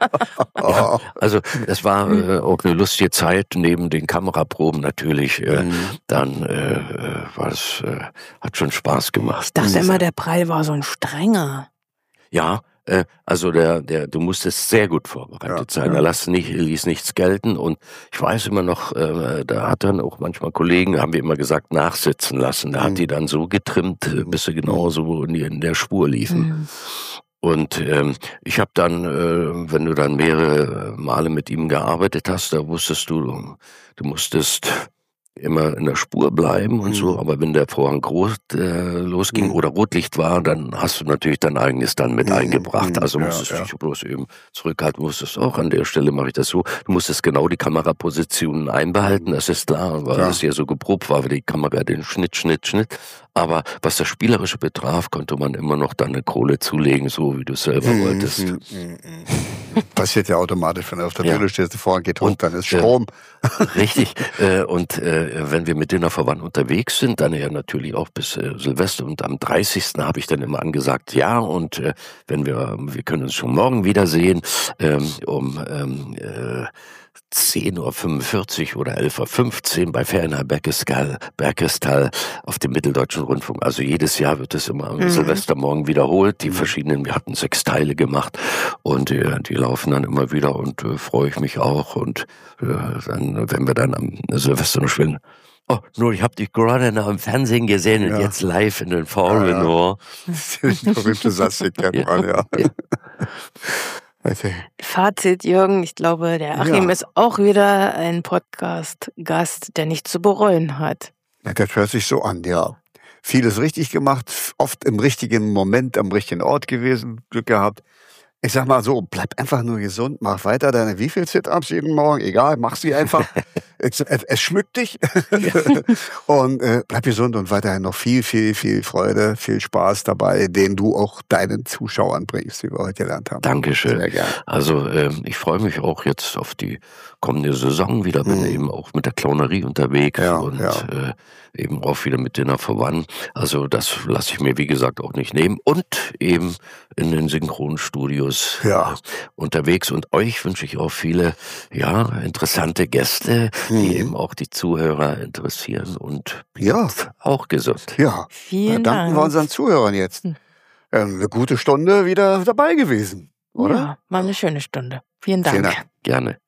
Ja, Oh. also das war äh, auch eine lustige Zeit, neben den Kameraproben natürlich. Äh, Mhm. Dann äh, äh, war es, äh, hat schon Spaß gemacht. Ich dachte immer, der Preil war so ein strenger. Ja, äh, also der, der, du musstest sehr gut vorbereitet Ja, sein. ja. Er lass nicht, ließ nichts gelten und ich weiß immer noch, äh, da hat dann auch manchmal Kollegen, haben wir immer gesagt, nachsitzen lassen. Da Mhm. hat die dann so getrimmt, äh, bis sie genauso in, die, in der Spur liefen. Mhm. Und ähm, ich habe dann, äh, wenn du dann mehrere Male mit ihm gearbeitet hast, da wusstest du, du musstest immer in der Spur bleiben und Mhm. so, aber wenn der Vorhang groß äh, losging Mhm. oder Rotlicht war, dann hast du natürlich dein eigenes dann mit Mhm. eingebracht. Mhm. Also Ja, musstest ja. dich bloß eben zurückhalten, musstest auch an der Stelle mache ich das so. Du musstest genau die Kamerapositionen einbehalten, das ist klar, weil Klar. es ja so geprobt war, wie die Kamera den Schnitt, Schnitt, Schnitt. Aber was das Spielerische betraf, konnte man immer noch dann eine Kohle zulegen, so wie du selber Mhm. wolltest. Mhm. Mhm. Passiert ja automatisch, wenn du auf der Ja. Bühne stehst, der Vorhang geht hoch, Und, dann ist äh, Strom. Richtig. Äh, und äh, wenn wir mit Dinnerverwandten unterwegs sind, dann ja natürlich auch bis äh, Silvester und am dreißigsten habe ich dann immer angesagt, ja, und äh, wenn wir, wir können uns schon morgen wiedersehen, ähm, um ähm, äh, zehn Uhr fünfundvierzig oder elf Uhr fünfzehn bei Ferienheim Berkestal, Berkestal auf dem Mitteldeutschen Rundfunk. Also jedes Jahr wird es immer am Mhm. Silvestermorgen wiederholt. Die verschiedenen, wir hatten sechs Teile gemacht und äh, die laufen dann immer wieder und äh, freue ich mich auch. Und äh, dann, wenn wir dann am Silvester noch spielen, oh, nur ich habe dich gerade noch im Fernsehen gesehen und Ja. jetzt live in den Fallen. Ja, ja. Oh. Der berühmte Satz, den kennt man, ja. Ja. Okay. Fazit, Jürgen, ich glaube, der Achim Ja. ist auch wieder ein Podcast-Gast, der nichts zu bereuen hat. Ja, das hört sich so an, ja. Vieles richtig gemacht, oft im richtigen Moment, am richtigen Ort gewesen, Glück gehabt. Ich sag mal so, bleib einfach nur gesund, mach weiter deine wie viel Sit-Ups jeden Morgen, egal, mach sie einfach. es, es, es schmückt dich. Und äh, bleib gesund und weiterhin noch viel, viel, viel Freude, viel Spaß dabei, den du auch deinen Zuschauern bringst, wie wir heute gelernt haben. Dankeschön. Sehr gerne. Also ähm, ich freue mich auch jetzt auf die kommende Saison wieder. Bin Mhm. eben auch mit der Clownerie unterwegs Ja, und ja. Äh, eben auch wieder mit Dinner verwandt. Also das lasse ich mir wie gesagt auch nicht nehmen. Und eben in den Synchronstudios Ja. äh, unterwegs. Und euch wünsche ich auch viele ja interessante Gäste, die Mhm. eben auch die Zuhörer interessieren und Ja. auch gesund. Ja, Vielen da danken Dank. wir unseren Zuhörern jetzt. Hm. Ähm, eine gute Stunde wieder dabei gewesen, oder? Ja, war eine schöne Stunde. Vielen Dank. Vielen Dank. Gerne.